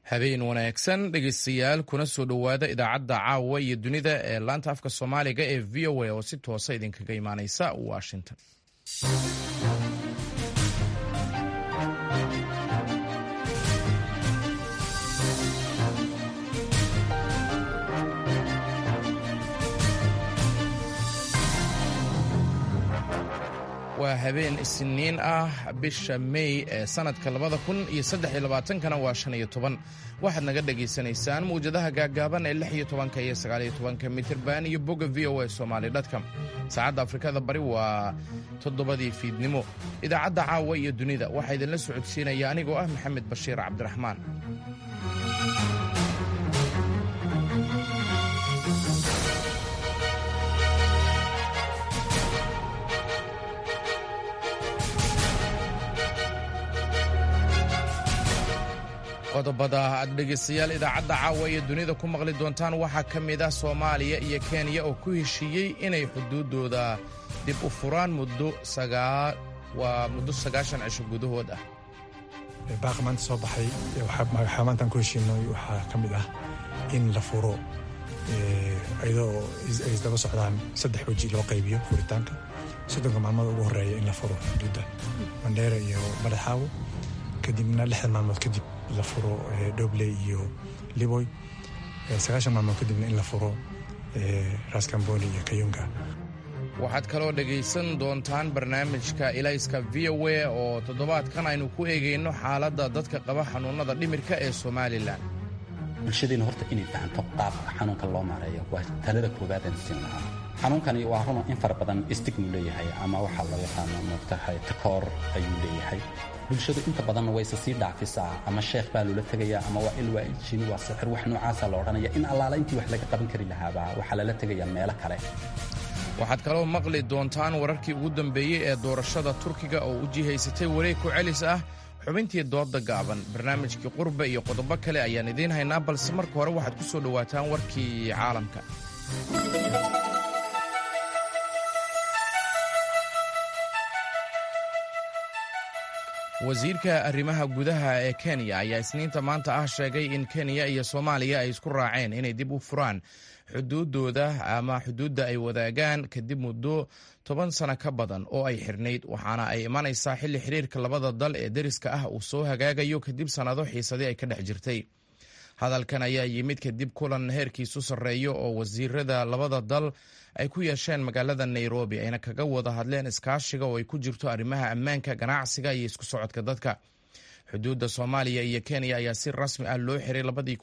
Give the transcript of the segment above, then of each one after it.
habeen wanaagsan dhegeystayaal kuna soo dhowaada idaacadda caawa iyo dunida ee laanta afka soomaaliga ee v o a oo si toosa idinkaga imaaneysa washington. waa habeen isniin ah bisha May ee sanadka 2023 waa 15 waxaad naga dhageysanaysaan muujadaha gaagaaban ee 16 iyo 19 mitirban iyo boga VOA Somali.com. saacadda Afrikada Bari waa 7 fiidnimo. idaacadda caawa iyo dunida waxaa idinla socodsiinaya anigoo ah Maxamed Bashiir Cabdiraxmaan. qodobada aad dhegeystayaal idaacadda caawa iyo dunida ku maqli doontaan waxaa ka mid ah Soomaaliya iyo Kenya oo ku heshiiyey inay xuduudooda dib u furaan muddo 9 cisho gudahood ah. baaqmaanta soo baxay waxaa maantaan ku heshiinay waxaa ka mid ah in la furo iyadoo ay daba socdaan 3 waji loo qaybiyo furitaanka 30 maalmood ugu horeeya in la furo xuduudda Mandheera iyo Madaxaawo kadibna 6 maalmood kadib la furo Dobley iyo Liboy 9 maalmood kadibna in la furo Raskamboni iyo Kayunga. waxaad kaloo dhegaysan doontaan barnaamijka ilayska VOA oo toddobaadkan aynu ku eegayno xaaladda dadka qaba xanuunada dhimirka ee Somaliland. bulshadeenna horta inay fahanto qaabka xanuunka loo maareeyo waa talada koowaad ee siin lahaa. xanuunkani waa run in fara badan stigma leeyahay ama waxa loo yaqaano mugtahay takoor ayuu leeyahay. bulshadu inta badan way sii dhaafisaa ama sheekh baa loola tagayaa ama waa ilwaa jin waa sixir wax noocaas la oranaya in allaala intii wax laga qaban kari lahaaba waxa la tagayaa meel kale. waxaad kaloo maqli doontaan wararkii ugu dambeeyay ee doorashada Turkiga oo u jihaysatay wareeg ku celis ah, xubintii dooda gaaban, barnaamijkii qurba iyo qodobo kale ayaan idiin haynaa, balse marka hore waxaad ku soo dhawaataan warkii caalamka. wasiirka arrimaha gudaha ee Kenya ayaa isniinta maanta ah sheegay in Kenya iyo Soomaaliya ay isku raaceen inay dib u furaan xuduudooda ama xuduudda ay wadaagaan kadib muddo 10 sano ka badan oo ay xirnayd, waxaana ay imanaysaa xilli xiriirka labada dal ee deriska ah uu soo hagaagayo kadib sanado xiisadii ay ka dhex jirtay. hadalkan ayaa yimid kadib kulan heerkiisu sarreeyo oo wasiirada labada dal ay ku yeesheen magaalada Nairobi ayna kaga wada hadleen iskaashiga oo ay ku jirto arrimaha ammaanka, ganacsiga iyo isku socodka dadka. xuduudda Soomaaliya iyo Kenya ayaa si rasmi ah loo xiray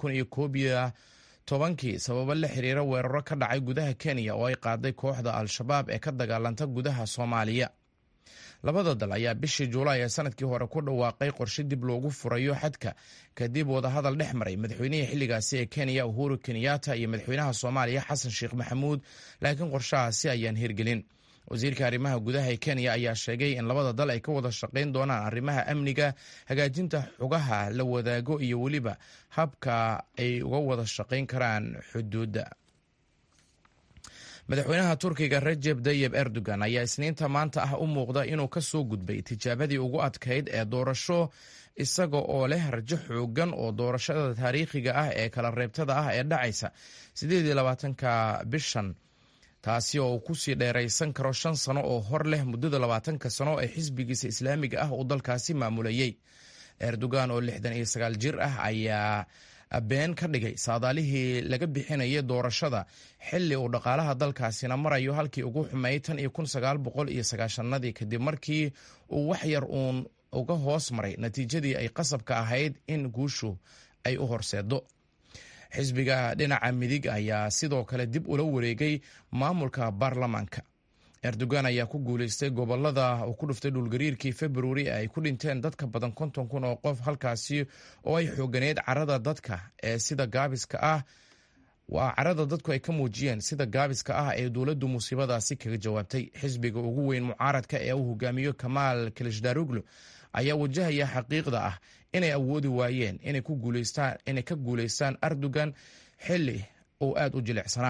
2011 sababo la xiriira weeraro ka dhacay gudaha Kenya oo ay qaaday kooxda Al-Shabaab ee ka dagaalanta gudaha Soomaaliya. labada dal ayaa bishii Juulaay ee sanadkii hore ku dhawaaqay qorshe dib loogu furayo xadka kadib wadahadal dhex maray madaxweynihii xilligaasi ee Kenya Uhuru Kenyatta iyo madaxweynaha Soomaaliya Xasan Sheekh Maxamuud, laakiin qorshahaasi ayaan hirgelin. wasiirka arrimaha gudaha ee Kenya ayaa sheegay in labada dal ay ka wada shaqayn doonaan arrimaha amniga, hagaajinta xugaha la wadaago iyo weliba habka ay uga wada shaqayn karaan xuduudda. madaxweynaha Turkiga Recep Tayyip Erdogan ayaa isniinta maanta ah u muuqda inuu ka soo gudbay tijaabadii ugu adkayd ee doorasho, isaga oo leh rajo xoogan oo doorashada taariikhiga ah ee kala reebtada ah ee dhacaysa 28 bishan, taasi oo ku sii dheeraysan karo 5 sano oo hor leh muddada 20 sano ee xisbigiisa islaamiga ah uu dalkaasi maamulayay. Erdogan oo 69 jir ah ayaa been ka dhigay saadaalihii laga bixinayay doorashada xilli uu dhaqaalaha dalkaasina marayo halkii ugu xumeeyay tan iyo 1990 kadib markii uu wax yar uun uga hoos maray natiijadii ay qasabka ahayd in guushu ay u horseedo. xisbiga dhinaca midig ayaa sidoo kale dib ula wareegay maamulka baarlamaanka. Erdogan ayaa ku guuleystay gobolada uu ku dhuftay dhulgariirkii February ay ku dhinteen dadka badan 50,000 oo qof, halkaasi oo ay xooganeed carada dadka ee sida gaabiska ah waa carada dadku ay ka muujiyeen sida gaabiska ah ee dowladdu musiibadaasi kaga jawaabtay. xisbiga ugu weyn mucaaradka ee uu hogaamiyo Kemal Kılıçdaroğlu ayaa wajahaya xaqiiqda ah inay awoodi waayeen inay ka guuleystaan Erdogan xilli uu aad u jilicsanaa.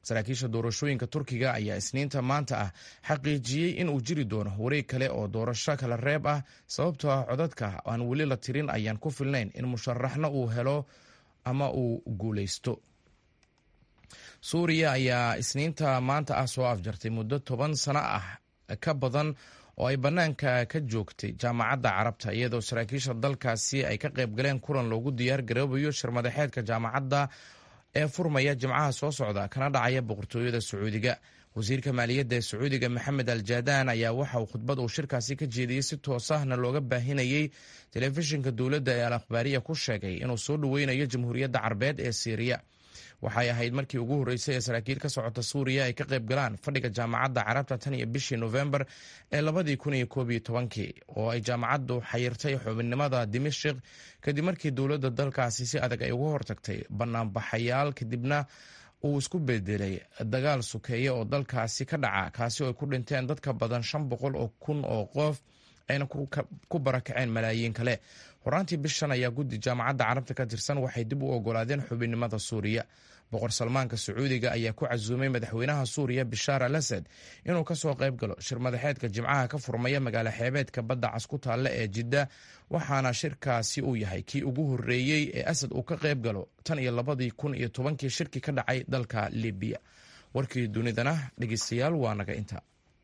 saraakiisha doorashooyinka turkiga ayaa isniinta maanta ah xaqiijiyey in uu jiri doono wareeg kale oo doorasho kala reeb ah sababtoo ah codadka aan weli la tirin ayaan ku filnayn in musharaxna uu helo ama uu guulaysto. suuriya ayaa isniinta maanta ah soo afjartay muddo 10 sano ah ka badan oo ay bannaanka ka joogtay jaamacadda carabta iyadoo saraakiisha dalkaasi ay ka qayb galeen kulan loogu diyaar garoobayo shirmadaxeedka jaamacadda ee furmaya jimcaha soo socda kana dhacaya boqortooyada sacuudiga. wasiirka maaliyadda ee sacuudiga maxamed al jaadaan ayaa waxa uu khudbad uu shirkaasi ka jeediyey si toos ahna looga baahinayey telefishinka dowladda ee al akhbaariya ku sheegay inuu soo dhoweynayo jamhuuriyadda carbeed ee siiriya. waxay ahayd markii ugu horreysay ee saraakiil ka socota suuriya ay ka qayb galaan fadhiga jaamacadda carabta tan iyo bishii November ee 2011 oo ay jaamacaddu xayirtay xubinnimada Dimashq kadib markii dowladda dalkaasi si adag ay uga hortagtay banaanbaxayaal kadibna uu isku bedelay dagaal sukeeye oo dalkaasi ka dhaca kaasi oo ay ku dhinteen dad ka badan 500,000 oo qof ayna ku barakaceen malaayiin kale. horaantii bishan ayaa guddi jaamacadda carabta ka tirsan waxay dib u ogolaadeen xubinnimada suuriya. boqor salmaanka sacuudiga ayaa ku casuumay madaxweynaha suuriya bishaar al asad inuu ka soo qayb galo shirmadaxeedka jimcaha ka furmaya magaalo xeebeedka badda cas ku taalla ee jidda waxaana shirkaasi uu yahay kii ugu horreeyey ee asad uu ka qayb galo tan iyo 2010 shirki ka dhacay dalka libiya. warkii dunidana dhegeystayaal waa naga inta.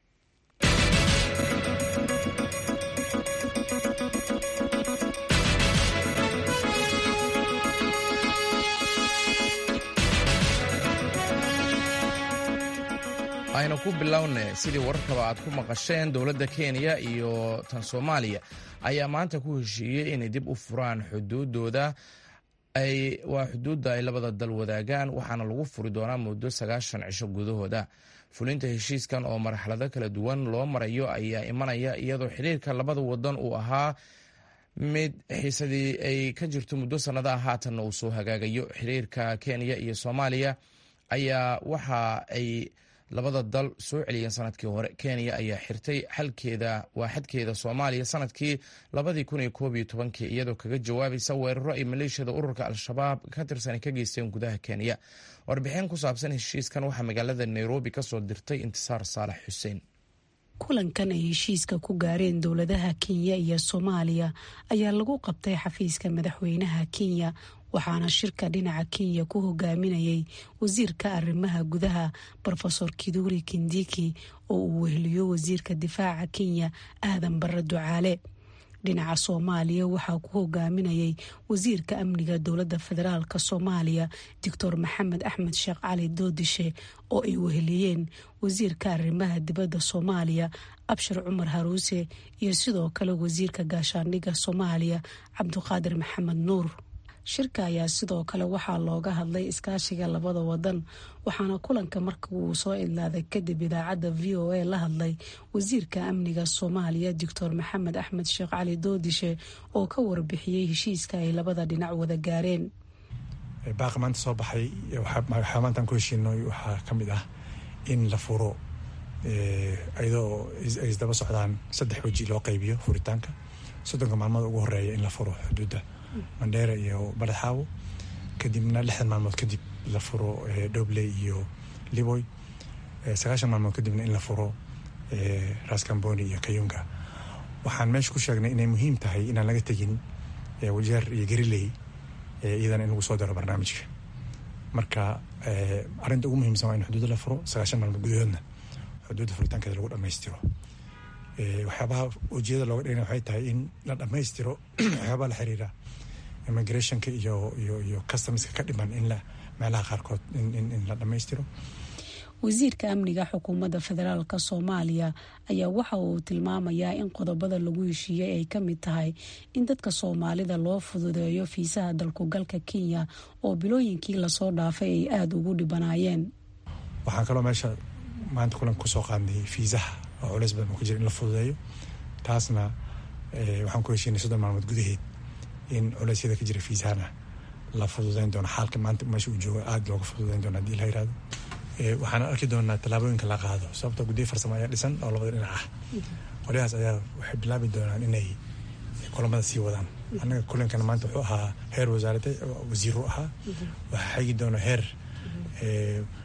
aynu ku bilownay sidii wararkaba aad ku maqasheen dowladda Kenya iyo tan Soomaaliya ayaa maanta ku heshiiyey inay dib u furaan xuduudda ay labada dal wadaagaan waxaana lagu furi doonaa muddo 90 cisho gudahooda. fulinta heshiiskan oo marxalado kala duwan loo marayo ayaa imanaya iyadoo xiriirka labada wadan uu ahaa mid xiisadii ay ka jirto muddo sanadaha haatanna uu soo hagaagayo. xiriirka Kenya iyo Soomaaliya ayaa waxa ay labada dal soo celiyeen sanadkii hore. Kenya ayaa xirtay xadkeeda Soomaaliya sanadkii 2011 iyadoo kaga jawaabaysa weeraro ay maleeshiyada ururka al-shabaab ka tirsan ka geysteen gudaha Kenya. warbixin ku saabsan heshiiskan waxaa magaalada Nairobi ka soo dirtay Intisaar Saalax Xuseen. kulankan ay heshiiska ku gaareen dowladaha Kenya iyo Soomaaliya ayaa lagu qabtay xafiiska madaxweynaha Kenya waxaana shirka dhinaca Kenya ku hogaaminayay wasiirka arrimaha gudaha Professor Kithure Kindiki oo uu weheliyo wasiirka difaaca Kenya Aadan Barre Ducaale. dhinaca Soomaaliya waxaa ku hogaaminayay wasiirka amniga dowladda federaalka Soomaaliya Dr. Maxamed Axmed Sheekh Cali Doodishe oo ay weheliyeen wasiirka arrimaha dibadda Soomaaliya Abshir Cumar Haruuse iyo sidoo kale wasiirka gaashaandhigga Soomaaliya Cabduqaadir Maxamed Nuur. shirka ayaa sidoo kale waxaa looga hadlay iskaashiga labada wadan waxaana kulanka markii uu soo idlaaday kadib idaacadda VOA la hadlay wasiirka amniga Soomaaliya Dr. Maxamed Axmed Sheekh Cali Doodishe oo ka warbixiyay heshiiska ay labada dhinac wada gaareen. baaqi maanta soo baxay waxaa maanta ku heshiinay waxaa ka mid ah in la furo iyadoo ay isdaba socdaan 3 waji loo qaybiyo furitaanka 30 maalmood ugu horeeya in la furo xuduudda Mandera iyo Badaxaawo kadibna 6 maalmood kadib la furo Dobley iyo Liboy 9 maalmood kadibna in la furo Ras Kamboni iyo Kayunga. waxaan meesha ku sheegnay inay muhiim tahay inaan laga tagin Wajeer iyo Gariley iyadana in lagu soo daro barnaamijka. marka arinta ugu muhiimsan waa in xuduudda la furo 9 maalmood gudahoodna xuduudda furitaankeeda lagu dhammaystiro. waxyaabaha ujeedada looga dhigay waxay tahay in la dhammaystiro waxyaabaha la xiriira immigrationka iyo customska ka dhiman in la meelaha qaarkood in la dhammaystiro. wasiirka amniga xukuumadda federaalka Soomaaliya ayaa waxa uu tilmaamayaa in qodobada lagu heshiiyay ay ka mid tahay in dadka Soomaalida loo fududeeyo fiisaha dalku galka Kenya oo bilooyinkii la soo dhaafay ay aad ugu dhibanaayeen. waxaan kaloo meesha maanta kulan ku soo qaadnay fiisaha oo culays badan ku jira in la fududeeyo taasna waxaan ku heshiinay 3 maalmood gudaheed in culaysyada ka jira fiisahana la fududeyn doono. xaalka maanta meesha uu joogo aad looga fududeyn doono haddii la yiraahdo. waxaan arki doonaa tallaabooyinka la qaado sababtoo guddiyo farsamo ayaa dhisan oo labada dhinac ah. qolyahaas ayaa waxay bilaabi doonaan inay kulamada sii wadaan. annaga kulankan maanta wuxuu ahaa heer wasaaradda wasiiru ahaa waxaa xigi doona heer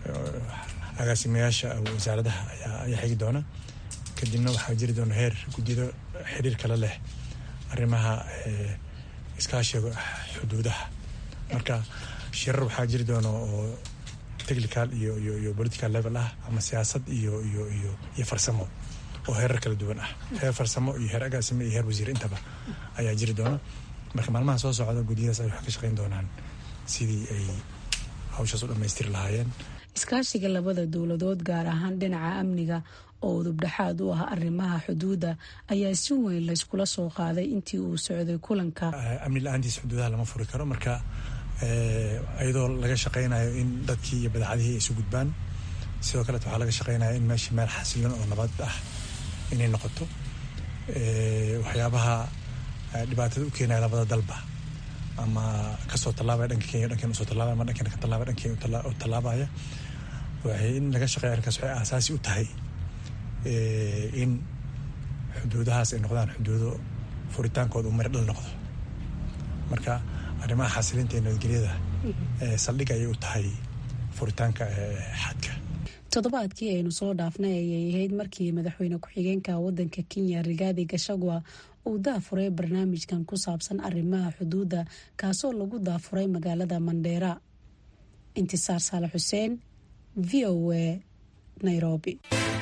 agaasimayaasha wasaaradaha ayaa xigi doona. kadibna waxaa jiri doona heer guddiyada xiriir kale leh arrimaha iskaashiga xuduudaha. marka shirar waxaa jiri doona oo technical iyo political level ah, ama siyaasad iyo farsamo oo heerar kala duwan ah. heer farsamo iyo heer agaasime iyo heer wasiir intaba ayaa jiri doona. marka maalmaha soo socda guddiyadaas ay wax ka shaqayn doonaan sidii ay hawshaas u dhammaystiri lahaayeen. iskaashiga labada dowladood gaar ahaan dhinaca amniga oo udubdhaxaad u ah arrimaha xuduudda ayaa si weyn layskula soo qaaday intii uu socday kulanka. amni la-aantiis xuduudaha lama furi karo. marka iyadoo laga shaqaynayo in dadkii iyo badeecadihii ay isu gudbaan, sidoo kaleet waxaa laga shaqaynaya in meesha meel xasilan oo nabad ah inay noqoto. waxyaabaha dhibaatada u keenaya labada dalba, ama kasoo tallaabaya dhanka Kenya dhankeena usoo tallaabaya, ama dhankeena ka tallaabaya dhankeena u tallaabaya, waxay in laga shaqeeya arrinkaas waxay aasaasi u tahay in xuduudahaas ay noqdaan xuduudo furitaankooda uu mari dhal noqdo. marka arrimaha xasilinta iyo nabadgelyada saldhig ayay u tahay furitaanka xadka. toddobaadkii aynu soo dhaafnay ayay ahayd markii madaxweyne ku-xigeenka wadanka Kenya Rigathi Gachagua uu daafuray barnaamijkan ku saabsan arrimaha xuduudda, kaasoo lagu daafuray magaalada Mandera. Intisaar Saalax Xuseen, VOA, Nairobi.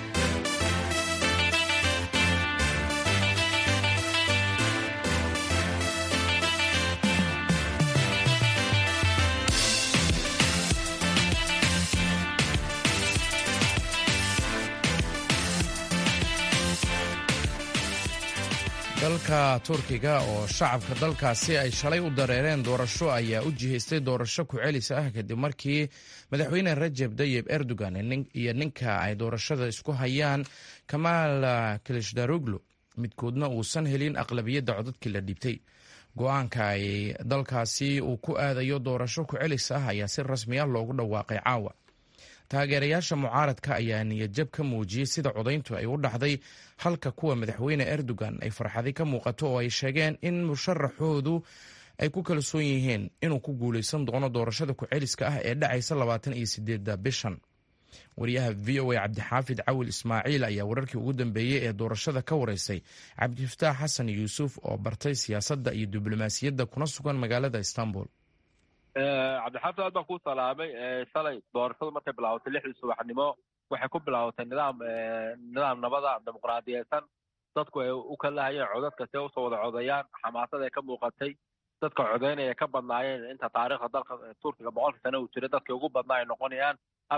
dalka Turkiga oo shacabka dalkaasi ay shalay u dareereen doorasho ayaa u jihaystay doorasho ku celis ah kadib markii madaxweyne Recep Tayyip Erdogan iyo ninka ay doorashada isku hayaan Kemal Kılıçdaroğlu midkoodna uusan helin aqlabiyadda codadkii la dhiibtay. go-aanka ay dalkaasi uu ku aadayo doorasho ku celis ah ayaa si rasmi ah loogu dhawaaqay caawa. taageerayaasha mucaaradka ayaa niyadjab ka muujiyey sida codayntu ay u dhacday, halka kuwa madaxweyne Erdogan ay farxadi ka muuqato oo ay sheegeen in musharaxoodu ay ku kalsoon yihiin inuu ku guuleysan doono doorashada ku celiska ah ee dhacaysa 28 bishan. wariyaha VOA Cabdixaafid Cawil Ismaaciil ayaa wararkii ugu dambeeyey ee doorashada ka wareysay Cabdifataax Xasan Yuusuf oo bartay siyaasadda iyo diblomaasiyadda kuna sugan magaalada Istanbul. cabdixaafid aad baan kuu salaamay. shalay doorashadu markay bilaabatay 6 subaxnimo waxay ku bilaabatay nidaam nabada dimuqraadiyeysan. dadku ay u kala hayeen codadka si ay usoo wada codayaan, xamaasad ay ka muuqatay, dadka codaynaya ka badnaayeen inta taariikhda dalka Turkiga 100 sano uu jiray dadkii ugu badnaa ay noqonayaan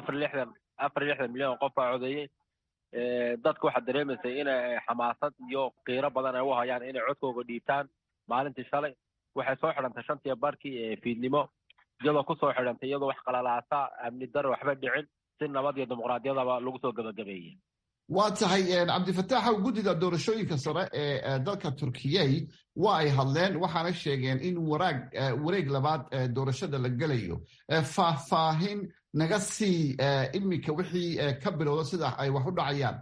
64 milyan qof baa codeeyey. dadku waxaa dareemaysay inay xamaasad iyo qiiro badan ay u hayaan inay codkooga dhiibtaan. maalintii shalay waxay soo xidhantay 5 barkii fiidnimo, iyadoo ku soo xidhantay iyadoo wax qalalaasa amni darro waxba dhicin, si nabad iyo dimuqraadiyadaba lagu soo gabagabeeyey. waa tahay cabdifataax, guddida doorashooyinka sare ee dalka Turkiyey waa ay hadleen, waxaana sheegeen in wareeg labaad doorashada la gelayo. faahfaahin naga sii iminka wixii ka bilowda sida ay wax u dhacayaan.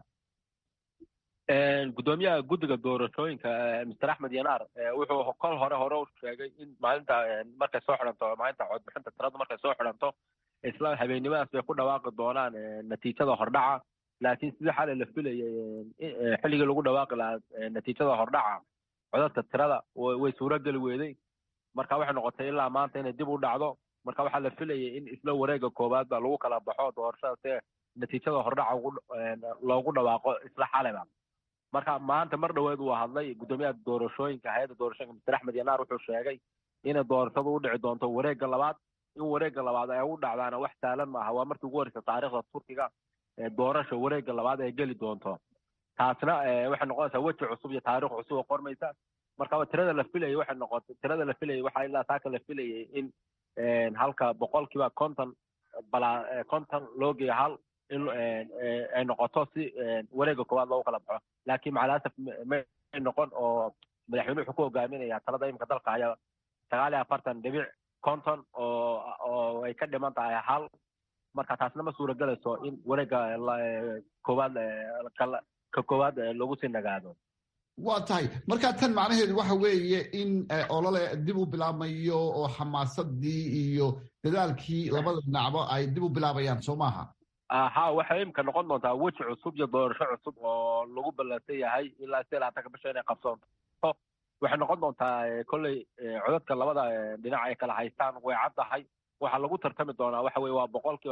gudoomiyaha guddiga doorashooyinka Mr. Axmed Yanaar wuxuu kol hore u sheegay in maalinta markay soo xidhanto, maalinta codbixinta tirada markay soo xidhanto, isla habeennimadaas bay ku dhawaaqi doonaan natiijada hordhaca. laakiin sidii xalay la filayay xilligii lagu dhawaaqi lahaa natiijada hordhaca codadka tirada way suurogeli weeday. marka waxay noqotay ilaa maanta inay dib u dhacdo. marka waxaa la filayay in isla wareega koowaad ba lagu kala baxo doorashada si natiijada hordhaca loogu dhawaaqo isla xalayba. marka maanta mar dhaweed uu hadlay gudoomiyaha doorashooyinka hay'adda doorashooyinka Mr. Axmed Yanaar wuxuu sheegay inay doorashadu u dhici doonto wareega labaad. in wareega labaad ay u dhacdaana wax saalan maaha. waa markii ugu horreysay taariikhda Turkiga doorasho wareega labaad ay geli doonto. taasna waxay noqonaysaa weji cusub iyo taariikh cusub oo qormaysa. marka tirada la filayay waxay noqotay tirada la filayay waxaa ilaa taaka la filayay in halka boqolkiiba 50 loo geeyo hal in ay noqoto si wareega koowaad loogu kala baxo. laakiin macalaasaf may noqon oo madaxweynuhu wuxuu ku hogaaminayaa talada imika dalka ayaa 49.50 oo ay ka dhiman tahay hal. marka taasna ma suuragelayso in wareega koowaad ka koowaad lagu sii nagaado. waa tahay marka tan macnaheedu waxa weeye in olole dib u bilaabmayo oo xamaasadii iyo dadaalkii labada dhinacba ay dib u bilaabayaan soo maaha ha waxay imika noqon doontaa weji cusub iyo doorasho cusub oo lagu ballansan yahay ilaa 18 bisha inay qabsoonto waxay noqon doontaa kolley codadka labada dhinac ay kala haystaan way caddahay waxaa lagu tartami doonaa waxa weye waa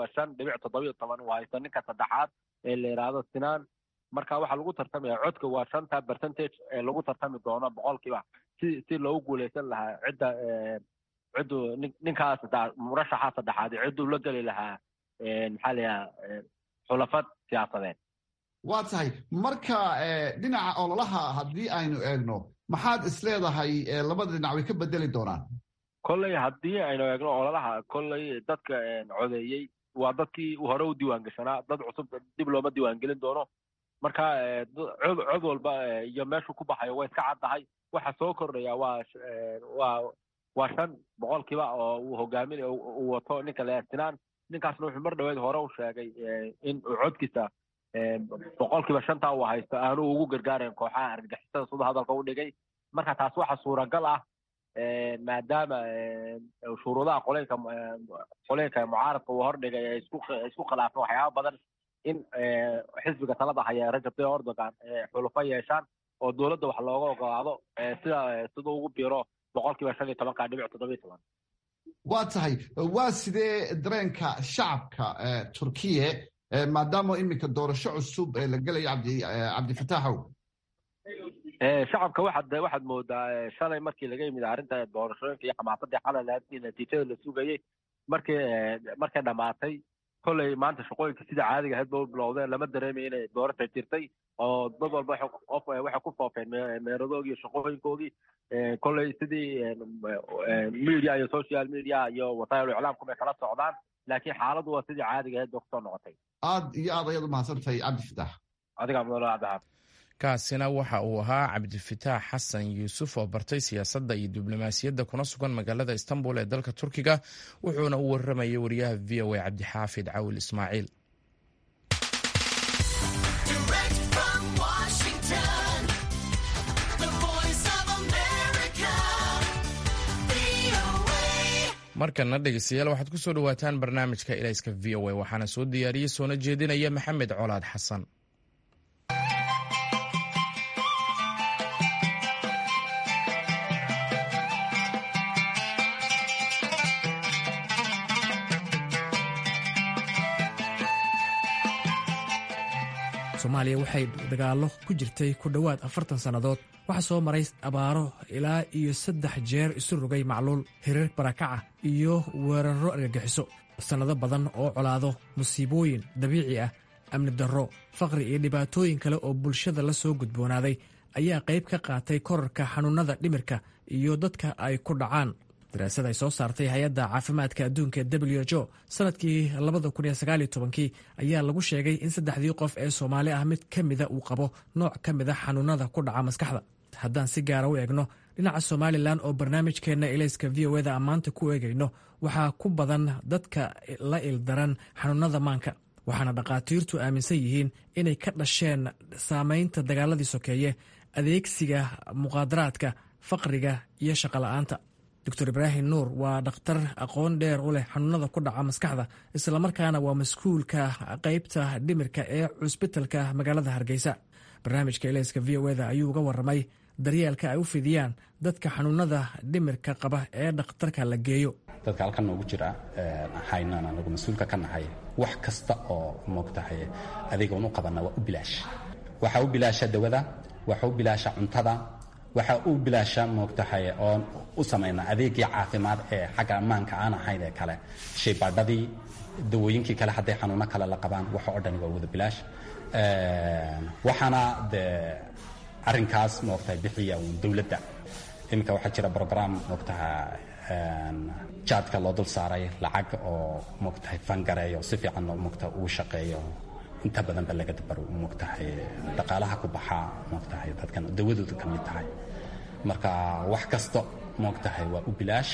5.17 waa haysta ninka saddexaad ee la yidhaahdo Sinaan marka waxaa lagu tartamaya codka waa 5% ee lagu tartami doono 100% si loogu guuleysan lahaa ciddu ninkaas murashaxa saddexaad ciddu la geli lahaa maxaa la yidhaha xulafad siyaasadeed waa tahay marka dhinaca ololaha haddii aynu eegno maxaad isleedahay labada dhinac way ka bedeli doonaan kolley haddii aynu eegno ololaha kolley dadka codeeyey waa dadkii hore u diiwaangashanaa dad cusub dib looma diiwaangelin doono marka cod walba iyo meeshuu ku baxayo way iska caddahay waxa soo kordhaya waa 5% oo uu hogaamin uu wato ninka la Sinaan ninkaasna wuxuu mar dhaweed hore u sheegay in uu codkiisa 5% uu haysto aanu ugu gargaareen kooxaha argagixisada sida hadalka u dhigay marka taas waxa suuragal ah maadaama shuruudaha qoleenka mucaaradka uu hordhigay ay isku khilaafeen waxyaabo badan in xisbiga talada haya Rajab Tayyip Erdogan xulufo yeeshaan oo dowladda wax looga ogolaado sida ugu biiro 15.17 waa tahay waa sidee dareenka shacabka Turkiye maadaama iminka doorasho cusub la gelayo cabdifataaxow shacabka waxaad moodaa shalay markii laga yimid arrinta doorashooyinka iyo xamaasadii xalalaadii natiijada la sugayay markay dhamaatay kolley maanta shaqooyinka sida caadiga ahayd ba u bilowdeen lama dareemay inay doorasho jirtay oo dad walba waxay ku foofeen meeradoogii iyo shaqooyinkoodii kolley sidii media iyo social media iyo wasaa'il iclaamku bay kala socdaan laakiin xaaladdu waa sidii caadiga ahayd ba kusoo noqotay aad iyo aad ayaad umahadsantahay cabdifataax adigaa mudane cabdixaab kaasina waxa uu ahaa cabdifataax xasan yuusuf oo bartay siyaasadda iyo diblomaasiyadda kuna sugan magaalada istanbul ee dalka turkiga wuxuuna u waramayay wariyaha v o a cabdixaafid cawil ismaaciil markana dhegeystayaal waxaad ku soo dhawaataan barnaamijka ilayska v o a waxaana soo diyaariyey soona jeedinaya maxamed colaad xasan soomaaliya waxay dagaallo ku jirtay ku dhowaad 40 sannadood waxaa soo maray abaaro ilaa iyo 3 jeer isu rogay macluul hirar barakaca iyo weerarro argagixiso sannado badan oo colaado musiibooyin dabiici ah amni darro faqri iyo dhibaatooyin kale oo bulshada la soo gudboonaaday ayaa qayb ka qaatay korarka xanuunnada dhimirka iyo dadka ay ku dhacaan daraasad ay soo saartay hay-adda caafimaadka adduunka WHO sanadkii 2019 ayaa lagu sheegay in 3 qof ee Soomaali ah mid ka mida uu qabo nooc ka mid ah xanuunada ku dhaca maskaxda haddaan si gaar ah u eegno dhinaca Somaliland oo barnaamijkeena ilayska VOAda maanta ku eegayno waxaa ku badan dadka la ildaran xanuunada maanka waxaana dhaqaatiirtu aaminsan yihiin inay ka dhasheen saameynta dagaaladii sokeeye adeegsiga muqaadaraadka faqriga iyo shaqo la'aanta Dr. Ibrahim Nuur waa dhakhtar aqoon dheer u leh xanuunada ku dhaca maskaxda islamarkaana waa mas'uulka qaybta dhimirka ee cusbitalka magaalada Hargeysa barnaamijka ilayska VOAda ayuu uga waramay daryeelka ay u fidiyaan dadka xanuunada dhimirka qaba ee dhakhtarka la geeyo dadka halkan noogu jira haynana anagu mas'uulka ka nahay wax kasta oo moogtahay adeegoon u qabana waa u bilaash waxa u bilaasha dawada waxa u bilaasha cuntada waxa uu bilaasha moogtahay oo u sameeyna adeegii caafimaad ee xagga ammaanka aan ahayn ee kale shaybaadhadii dawooyinkii kale hadday xanuuno kale la qabaan waxa oo dhan waa wada bilaash waxaana arrinkaas moogtahay bixiya dawladda iminka waxaa jira program moogtahay jaadka loo dul saaray lacag oo moogtahay fangareeyo si fiican moogtahay uu shaqeeyo inta badan ba laga dabaro moogtahay dhaqaalaha ku baxaa moogtahay dadkan dawadooda ka mid tahay marka wax kasta moogtahay waa u bilaash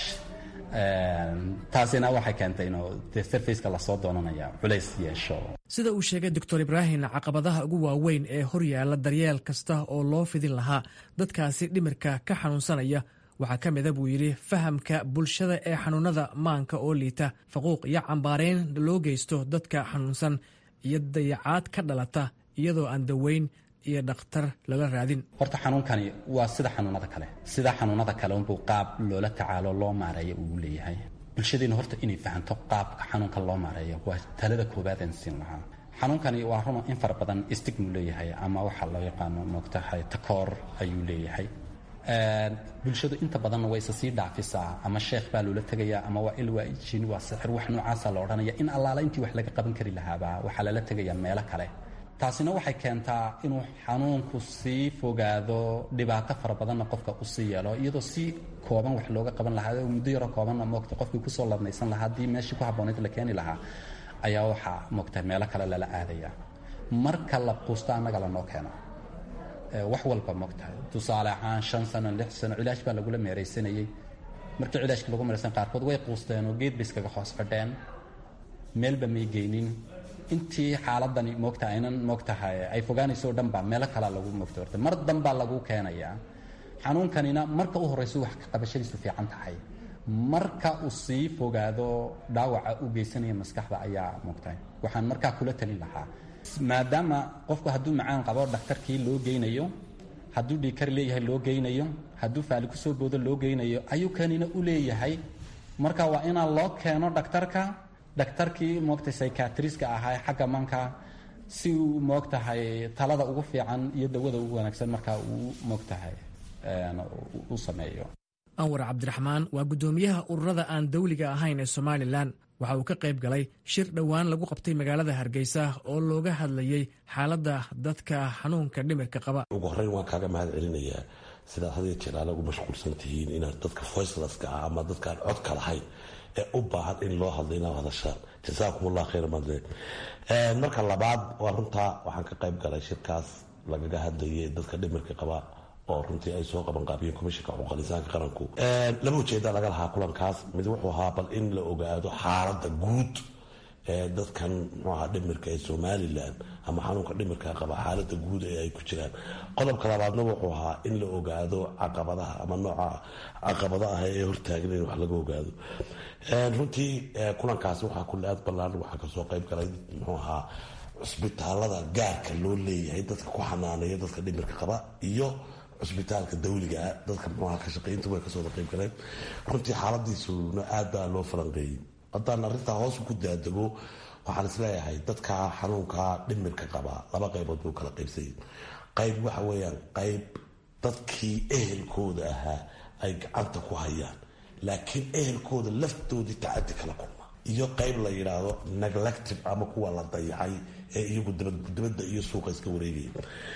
taasina waxay keentay inuu serviceka la soo doonanaya culays yeesho sida uu sheegay Dr. Ibrahim caqabadaha ugu waaweyn ee hor yaalla daryeel kasta oo loo fidin lahaa dadkaasi dhimirka ka xanuunsanaya waxaa ka mida buu yidhi fahamka bulshada ee xanuunada maanka oo liita, faquuq iyo cambaareyn loo geysto dadka xanuunsan iyo dayacaad ka dhalata iyadoo aan daweyn iyo dhakhtar lala raadin. horta xanuunkani waa sida xanuunada kale unbuu qaab loola tacaalo loo maareeyo uu leeyahay. bulshadeena horta inay fahanto qaabka xanuunka loo maareeyo waa talada koobaad aan siin lahaa. xanuunkani waa run in fara badan stigmu leeyahay ama waxaa loo yaqaano moogtahay takoor ayuu leeyahay. bulshadu inta badanna way isa sii dhaafisaa, ama sheekh baa loola tegayaa, ama waa il, waa jin, waa sixir, wax noocaasa la odhanaya. in allaala intii wax laga qaban kari lahaaba waxaa lala tegayaa meelo kale. taasina waxay keentaa inuu xanuunku sii fogaado, dhibaato fara badanna qofka u sii yeelo, iyadoo si kooban wax looga qaban lahaa oo muddo yaro koobanna moogta qofkii kusoo ladnaysan lahaa haddii meeshii ku habboonayd la keeni lahaa ayaa waxaa moogtahay meelo kale lala aadaya. marka la quusto annaga lanoo keeno wax walba moogtahay. tusaale ahaan 5 sano 6 sano cilaash baa lagula meeraysanayey. markii cilaashka lagu meeraysan qaarkood way quusteen oo geed bay iskaga hoos fadheen, meelba may geynin. intii xaaladani moogtahay aynan moogtahay ay fogaanayso dhan baa meelo kale lagu moogtay. mar danbaa lagu keenayaa. xanuunkanina marka u horeyso wax ka qabashadiisu fiican tahay, marka uu sii fogaado dhaawaca u geysanaya maskaxda ayaa moogtahay. waxaan markaa kula talin lahaa, maadaama qofku hadduu macaan qabo dhakhtarkii loo geynayo, hadduu dhiikar leeyahay loo geynayo, hadduu faali kusoo boodo loo geynayo, ayuu kanina u leeyahay. marka waa inaan loo keeno dhakhtarkii moogtahay psychiatriska ahaa xagga manka, si uu moogtahay talada ugu fiican iyo dawada ugu wanaagsan markaa uu moogtahay u sameeyo. anwar cabdiraxmaan waa guddoomiyaha ururada aan dawliga ahayn ee somalilan. waxa uu ka qayb galay shir dhowaan lagu qabtay magaalada Hargeysa oo looga hadlayay xaaladda dadka xanuunka dhimirka qaba. ugu horreyn waan kaaga mahad celinayaa sidaad hadii jeer aad ugu mashquulsan tihiin inaad dadka voicelesska ama dadka aan codka lahayn ee u baahan in loo hadlo inaad hadashaan. jasaakumullah khayr madle. marka labaad waa runtaa waxaan ka qayb galay shirkaas lagaga hadlayay dadka dhimirka qaba oo runtii ay soo qaban qaabiyeen komishanka xuquuqul insaanka qaranku. laba ujeeda laga lahaa kulankaas. mid wuxuu ahaa bal in la ogaado xaaladda guud ee dadkan muxuaha dhimirka ee somalilan ama xanuunka dhimirka qaba xaaladda guud ee ay ku jiraan. qodobka labaadna wuxuu ahaa in la ogaado caqabadaha ama nooca caqabada ah ee hortaagan in wax laga ogaado. runtii kulankaasi waxaa kulli aad ballaaran waxaa kasoo qayb galay muxuu ahaa cusbitaalada gaarka loo leeyahay dadka ku xanaaneeya dadka dhimirka qaba iyo cusbitaalka dawliga ah dadka muxuaha ka shaqeyntu way kasoo qayb galeen. runtii xaaladiisuna aad baa loo falanqeeyey. haddaan arrintaa hoos ku daadego waxaan isleeyahay dadka xanuunka dhimirka qaba laba qaybood buu kala qaybsayay. qayb waxa weeyaan qayb dadkii ehelkooda ahaa ay gacanta ku hayaan laakiin ehelkooda laftoodii tacadi kala kulma, iyo qayb la yidhaahdo neglective ama kuwa la dayacay ee iyagu dibadda iyo suuqa iska wareegaya.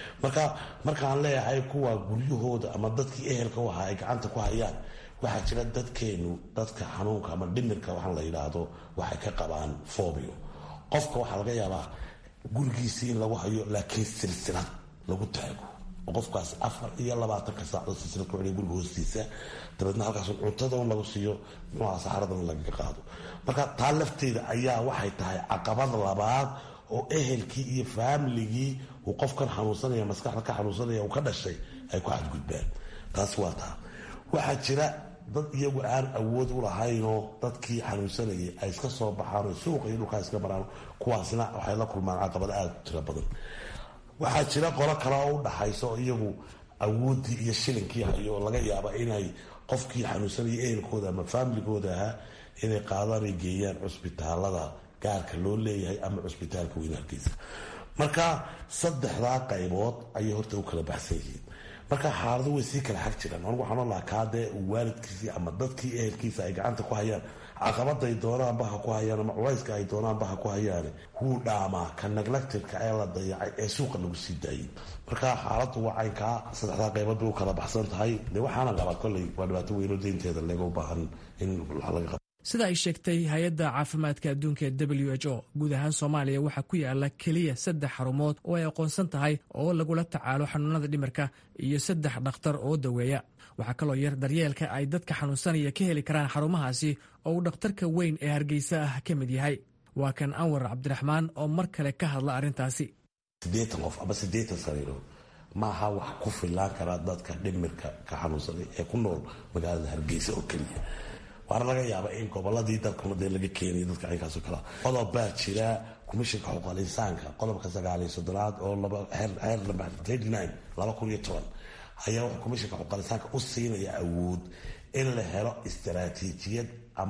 markaan leeyahay kuwa guryahooda ama dadkii ehelka waxa ay gacanta ku hayaan, waxaa jira dadkeenu dadka xanuunka ama dhimirka waxaan la yidhaahdo waxay ka qabaan phobia. qofka waxaa laga yaabaa gurigiisii in lagu hayo laakiin silsilad lagu taago oo qofkaas 24 saacadood silsilad ku xidhay guriga hoostiisa, dabeedna halkaas cuntada lagu siiyo muxuaha saxaradan lagaga qaado. marka taa lafteeda ayaa waxay tahay caqabad labaad oo ehelkii iyo faamiligii uu qofkan xanuunsanaya maskaxda ka xanuunsanaya uu ka dhashay ay ku xadgudbaan. taas waa taa. waxaa jira dad iyagu aan awood u lahaynoo dadkii xanuunsanayay ay iska soo baxaan oo suuqa iyo dhulkaa iska maraan, kuwaasna waxay la kulmaan caqabado aada u tiro badan. waxaa jira qolo kale oo u dhaxayso iyagu awooddii iyo shilinkii hayo oo laga yaaba inay qofkii xanuunsanayay ehelkooda ama faamiligooda ahaa inay qaadaan ay geeyaan cusbitaalada gaarka loo leeyahay ama cusbitaalka weyn Hargeysa. marka saddexdaa qaybood ayay horta u kala baxsan yihiin. marka xaaladu way sii kala xag jiraan. anigu waxaan olahaa kaadee waalidkiisii ama dadkii ehelkiisa ay gacanta ku hayaan caqabaday doonaanba ha ku hayaan ama culayska ay doonaanba ha ku hayaan wuu dhaamaa ka neglectiveka ee la dayacay ee suuqa lagu sii daayay. marka xaaladu waa caynkaa saddexdaa qaybood bay u kala baxsan tahay. de waxaana qabaa kolley waa dhibaato weynoo deynteeda laga u baahan in wax laga qabo. sida ay sheegtay hay-adda caafimaadka adduunka ee WHO, guud ahaan Soomaaliya waxaa ku yaala keliya 3 xarumood oo ay aqoonsan tahay oo lagula tacaalo xanuunada dhimirka iyo 3 dhakhtar oo daweeya. waxaa kaloo yar daryeelka ay dadka xanuunsanaya ka heli karaan xarumahaasi oo uu dhakhtarka weyn ee Hargeysa ah ka mid yahay. waa kan Anwar Cabdiraxmaan oo mar kale ka hadla arrintaasi. 80 qof ama 80 sariiro maaha wax ku filaan kara dadka dhimirka ka xanuunsaday ee ku nool magaalada Hargeysa oo keliya. waana laga yaabaa in goboladii dalkuna dee laga keenayo dadka aynkaasoo kale. qodob baa jira komishinka xuquuqul insaanka qodobka 9 oo heer 2010 ayaa wuxuu komishinka xuquuqul insaanka u siinaya awood in la helo istaraatiijiyad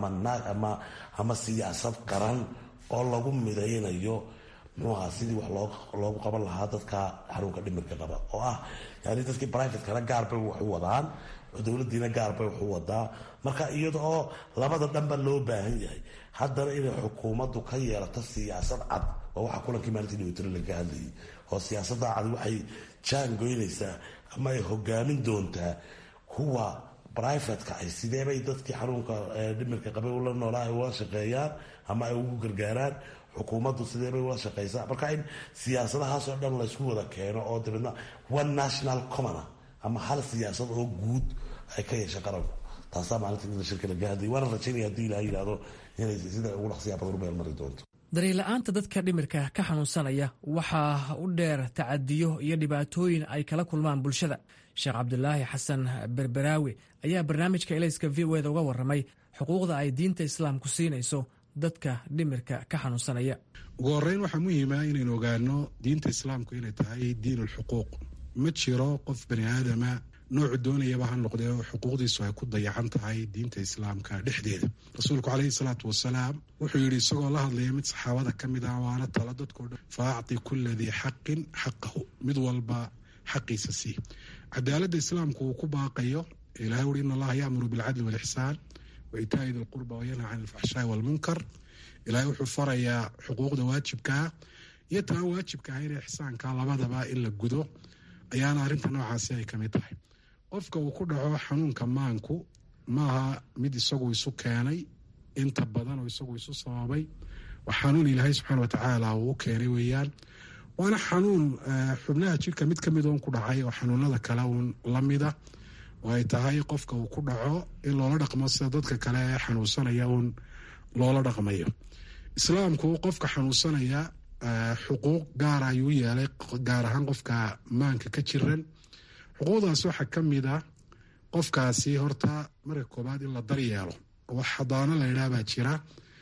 ama siyaasad qaran oo lagu midaynayo muxuuha sidii wax loogu qaban lahaa dadka xarunka dhimirka qaba oo ah yani dadkii privatekana gaar bay wax u wadaan dowladiina gaar bay wax u wadaa. marka iyada oo labada dhanba loo baahan yahay haddana inay xukuumaddu ka yeelato siyaasad cad oo waxa kulankii maalintii dhaweytiro laga hadlayay oo siyaasadda cad waxay jaangoynaysaa ama ay hogaamin doontaa kuwa brivatka ay sideebay dadkii xarunka dhimirka qabay ula noolaa ay ula shaqeeyaan ama ay ugu gargaaraan, xukuumaddu sideebay ula shaqeysaa. marka in siyaasadahaasoo dhan laysku wada keeno oo dabeedna one national common ama hal siyaasad oo guud ay ka yeesha qaranku, taasaa maalinta shirka laga hadlayay. waana rajaynaya haddii ilaha yidhaahdo inay sida ugu dhaqsiyaa badan u meelmari doonto. daryeel-la'aanta dadka dhimirka ka xanuunsanaya waxaa u dheer tacadiyo iyo dhibaatooyin ay kala kulmaan bulshada. sheekh cabdulaahi xasan berberaawi ayaa barnaamijka elayska v o eda uga warramay xuquuqda ay diinta islaamku siinayso dadka dhimirka ka xanuunsanaya. ugu horreyn waxaa muhiima inaynu ogaano diinta islaamku inay tahay diin ulxuquuq. ma jiro qof bani aadama noocu doonayaba ha noqdee oo xuquuqdiisu ay ku dayacan tahay diinta islaamka dhexdeeda. rasuulku caleyhi salaatu wasalaam wuxuu yidhi isagoo la hadlaya mid saxaabada ka mid ah, waana talo dadkao dhan, fa acti kulla dii xaqin xaqahu, mid walba xaqiisa sii. cadaaladda islaamku uu ku baaqayo ilahay uri in allaha ya'muru bilcadli walixsaan wa itaa'i di lqurba wayanha can alfaxshaai walmunkar. ilahay wuxuu farayaa xuquuqda waajibkaa iyo taa waajibka ah in ixsaanka labadaba in la gudo, ayaana arrinta noocaasi ay ka mid tahay. qofka uu ku dhaco xanuunka maanku maaha mid isagu isu keenay inta badan oo isagu isu sababay, waa xanuun ilaahay subxaana watacaala uu u keenay weeyaan. waana xanuun xubnaha jirka mid ka mid oon ku dhacay oo xanuunada kale uun la mida, oo ay tahay qofka uu ku dhaco in loola dhaqmo sida dadka kale ee xanuunsanaya uun loola dhaqmayo. islaamku qofka xanuunsanaya xuquuq gaara ayuu yeelay, gaar ahaan qofka maanka ka jiran. xuquuqdaas waxaa ka mid ah qofkaasi horta marka koobaad in la daryeelo. wax xadaano la yidhaah baa jira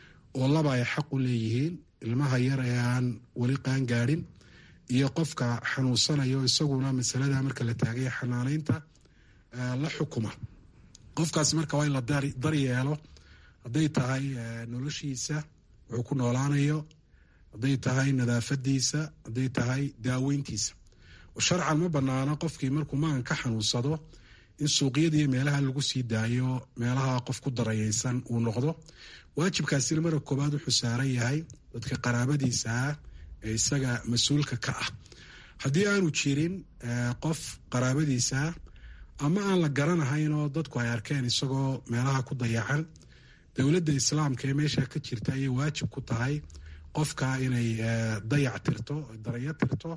oo laba ay xaq u leeyihiin, ilmaha yar ee aan weli qaan gaadhin iyo qofka xanuunsanayo isaguna masalada marka la taagaya xanaanaynta la xukuma. qofkaasi marka waa in la daryeelo, hadday tahay noloshiisa wuxuu ku noolaanayo, hadday tahay nadaafadiisa, hadday tahay daaweyntiisa. sharcan ma banaano qofkii markuu maan ka xanuunsado in suuqyada iyo meelaha lagu sii daayo meelaha qof ku darayeysan uu noqdo. waajibkaasina marka koobaad wuxuu saaran yahay dadka qaraabadiisa ah ee isaga mas-uulka ka ah. haddii aanu jirin qof qaraabadiisa ah ama aan la garanahayn oo dadku ay arkeen isagoo meelaha ku dayacan, dowladda islaamka ee meesha ka jirta ayay waajib ku tahay qofka inay dayac tirto, darayo tirto,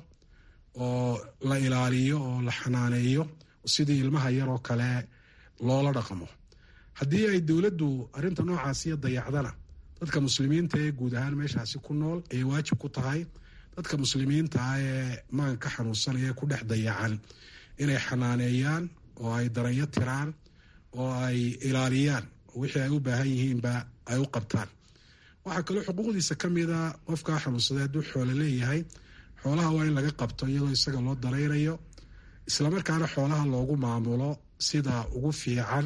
oo la ilaaliyo oo la xanaaneeyo sidii ilmaha yar oo kale loola dhaqmo. haddii ay dowladdu arrinta noocaasiyo dayacdana, dadka muslimiinta ee guud ahaan meeshaasi ku nool ayay waajib ku tahay dadka muslimiinta ah ee maanka ka xanuunsanaya ku dhex dayacan inay xanaaneeyaan oo ay daranyo tiraan oo ay ilaaliyaan wixii ay u baahan yihiinba ay u qabtaan. waxaa kaloo xuquuqdiisa ka mid a qofkaa xanuunsaday hadduu xoolo leeyahay, xoolaha waa in laga qabto iyadoo isaga loo daraynayo, islamarkaana xoolaha loogu maamulo sida ugu fiican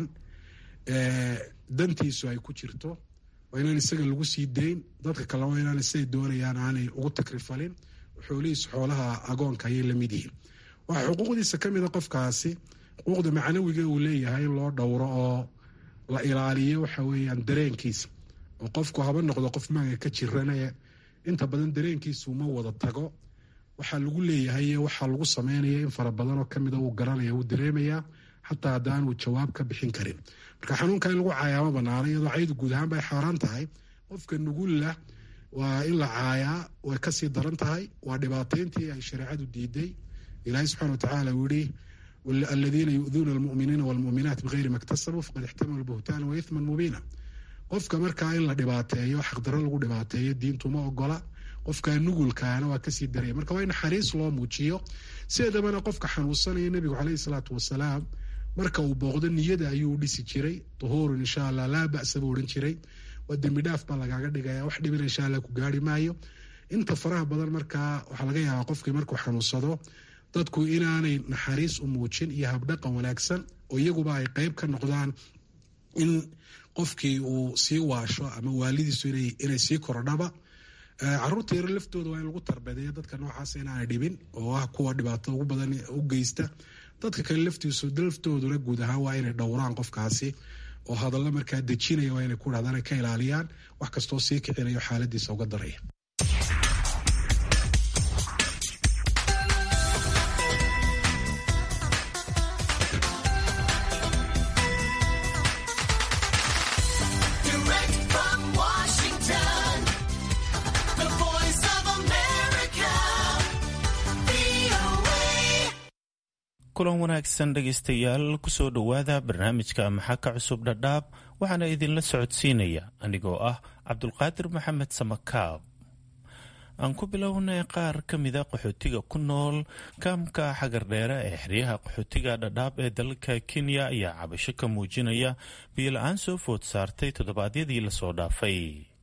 dantiisu ay ku jirto. waa inaan isaga lagu sii dayn, dadka kale waa inaan siday doonayaan aanay ugu takrifalin. xoolihiisu xoolaha agoonka ayay la mid yihiin. waxaa xuquuqdiisa ka mida qofkaasi xuquuqda macnawiga uu leeyahay in loo dhowro oo la ilaaliyo waxa weeyaan dareenkiisa. oo qofku haba noqdo qof maanka ka jirane inta badan dareenkiisu ma wada tago. waxaa lagu leeyahay iyo waxaa lagu sameynaya in fara badan oo kamida uu garanaya, uu dareemaya, xataa haddaanuu jawaab ka bixin karin. marka xanuunka in lagu caayaa ma banaano, iyadoo caydu guud ahaan bay xaaraan tahay. qofka nugulla waa in la caayaa way kasii daran tahay. waa dhibaatayntii ay shareecadu diiday. ilaahay subxana watacaala uu yihi aladiina yu'duuna almu'miniina waalmu'minaat bigayri ma ktasabuu faqad ixtamalu buhtaana wa ithman mubiina. qofka markaa in la dhibaateeyo, xaqdarro lagu dhibaateeyo diintu ma ogola. qofka nugulkaana waa kasii daraya. marka waa in naxariis loo muujiyo. sideedabana qofka xanuunsanaya nebigu caleyhi salaatu wasalaam marka uu booqdo niyada ayuu dhisi jiray. duhuurun insha allah laa ba'sa buu odhan jiray. waa dembi dhaaf baa lagaaga dhigaya, wax dhibina insha allah ku gaari maayo. inta faraha badan markaa waxaa laga yaabaa qofkii markuu xanuunsado dadku inaanay naxariis u muujin iyo habdhaqan wanaagsan oo iyaguba ay qayb ka noqdaan in qofkii uu sii waasho ama waalidiisu inay sii korodhaba. caruurta yaro laftooda waa in lagu tarbadeeyo dadka noocaas inaanay dhibin oo ah kuwa dhibaato ugu badan u geysta. dadka kale laftooduna guud ahaan waa inay dhowraan qofkaasi oo hadalla markaa dejinaya waa inay ku dhahdaan ka ilaaliyaan wax kastoo sii kicinayo xaaladiisa uga daraya. kulan wanaagsan dhegaystayaal, kusoo dhowaada barnaamijka maxaa ka cusub dhadhaab. waxaana idinla socodsiinaya anigoo ah cabdulqaadir maxamed samakaab. aan ku bilownay qaar ka mida qaxootiga ku nool kaamka xagardheere ee xeryaha qaxootiga dhadhaab ee dalka kenya ayaa cabasho ka muujinaya biyo-la-aan soo food saartay toddobaadyadii lasoo dhaafay.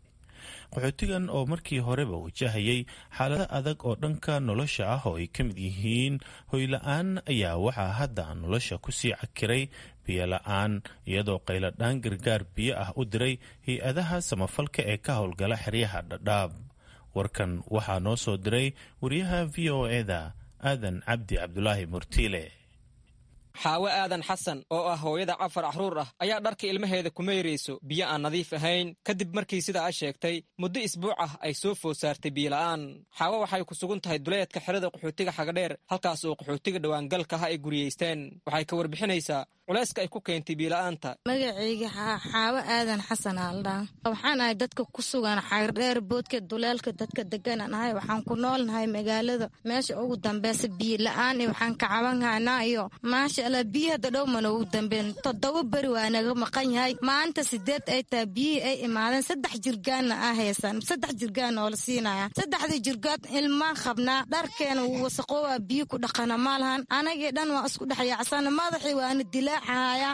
qaxootigan oo markii horeba wajahayay xaalado adag oo dhanka nolosha ah oo ay ka mid yihiin hoyla-aan ayaa waxaa hadda nolosha kusii cakiray biyo-la-aan, iyadoo qayladhaan gargaar biyo ah u diray hay-adaha samafalka ee ka howlgala xeryaha dhadhaab. warkan waxaa noo soo diray wariyaha v o eda aadan cabdi cabdulaahi murtiile. xaawo aadan xasan oo ah hooyada 4 caruur ah ayaa dharka ilmaheeda ku meyrayso biyo aan nadiif ahayn kadib markii sida ay sheegtay muddo isbuuc ah ay soo food saartay biyola'aan. xaawo waxay ku sugan tahay duleedka xerada qaxootiga xagadheer, halkaas oo qaxootiga dhowaangalka ah ay guriyeysteen. waxay ka warbixinaysaa culayska ay ku keentay biyola'aanta. magacayga xaawo aadan xasan aaldhaa, waxaan ahay dadka ku sugan xagardheer boodka duleelka dadka deganan ahay. waxaan ku noolnahay magaalada meesha ugu dambeysa biyola'aan iyo waxaan ka cabanhaynaa iyo maasha biyaha dadhow mana ugu dambeyn 7 beri waa naga maqan yahay. maanta 8 ay tahay biyihii ay imaadeen 3 jirgaanna ah haysan 3 jirgaan oo la siinaya. 3 jirgaan ilmaan qabnaa, dharkeena wuu wasaqoowaa, biyo ku dhaqana malahan. anagii dhan waa isku dhexyaacsan, madaxii waana dilaacahaya.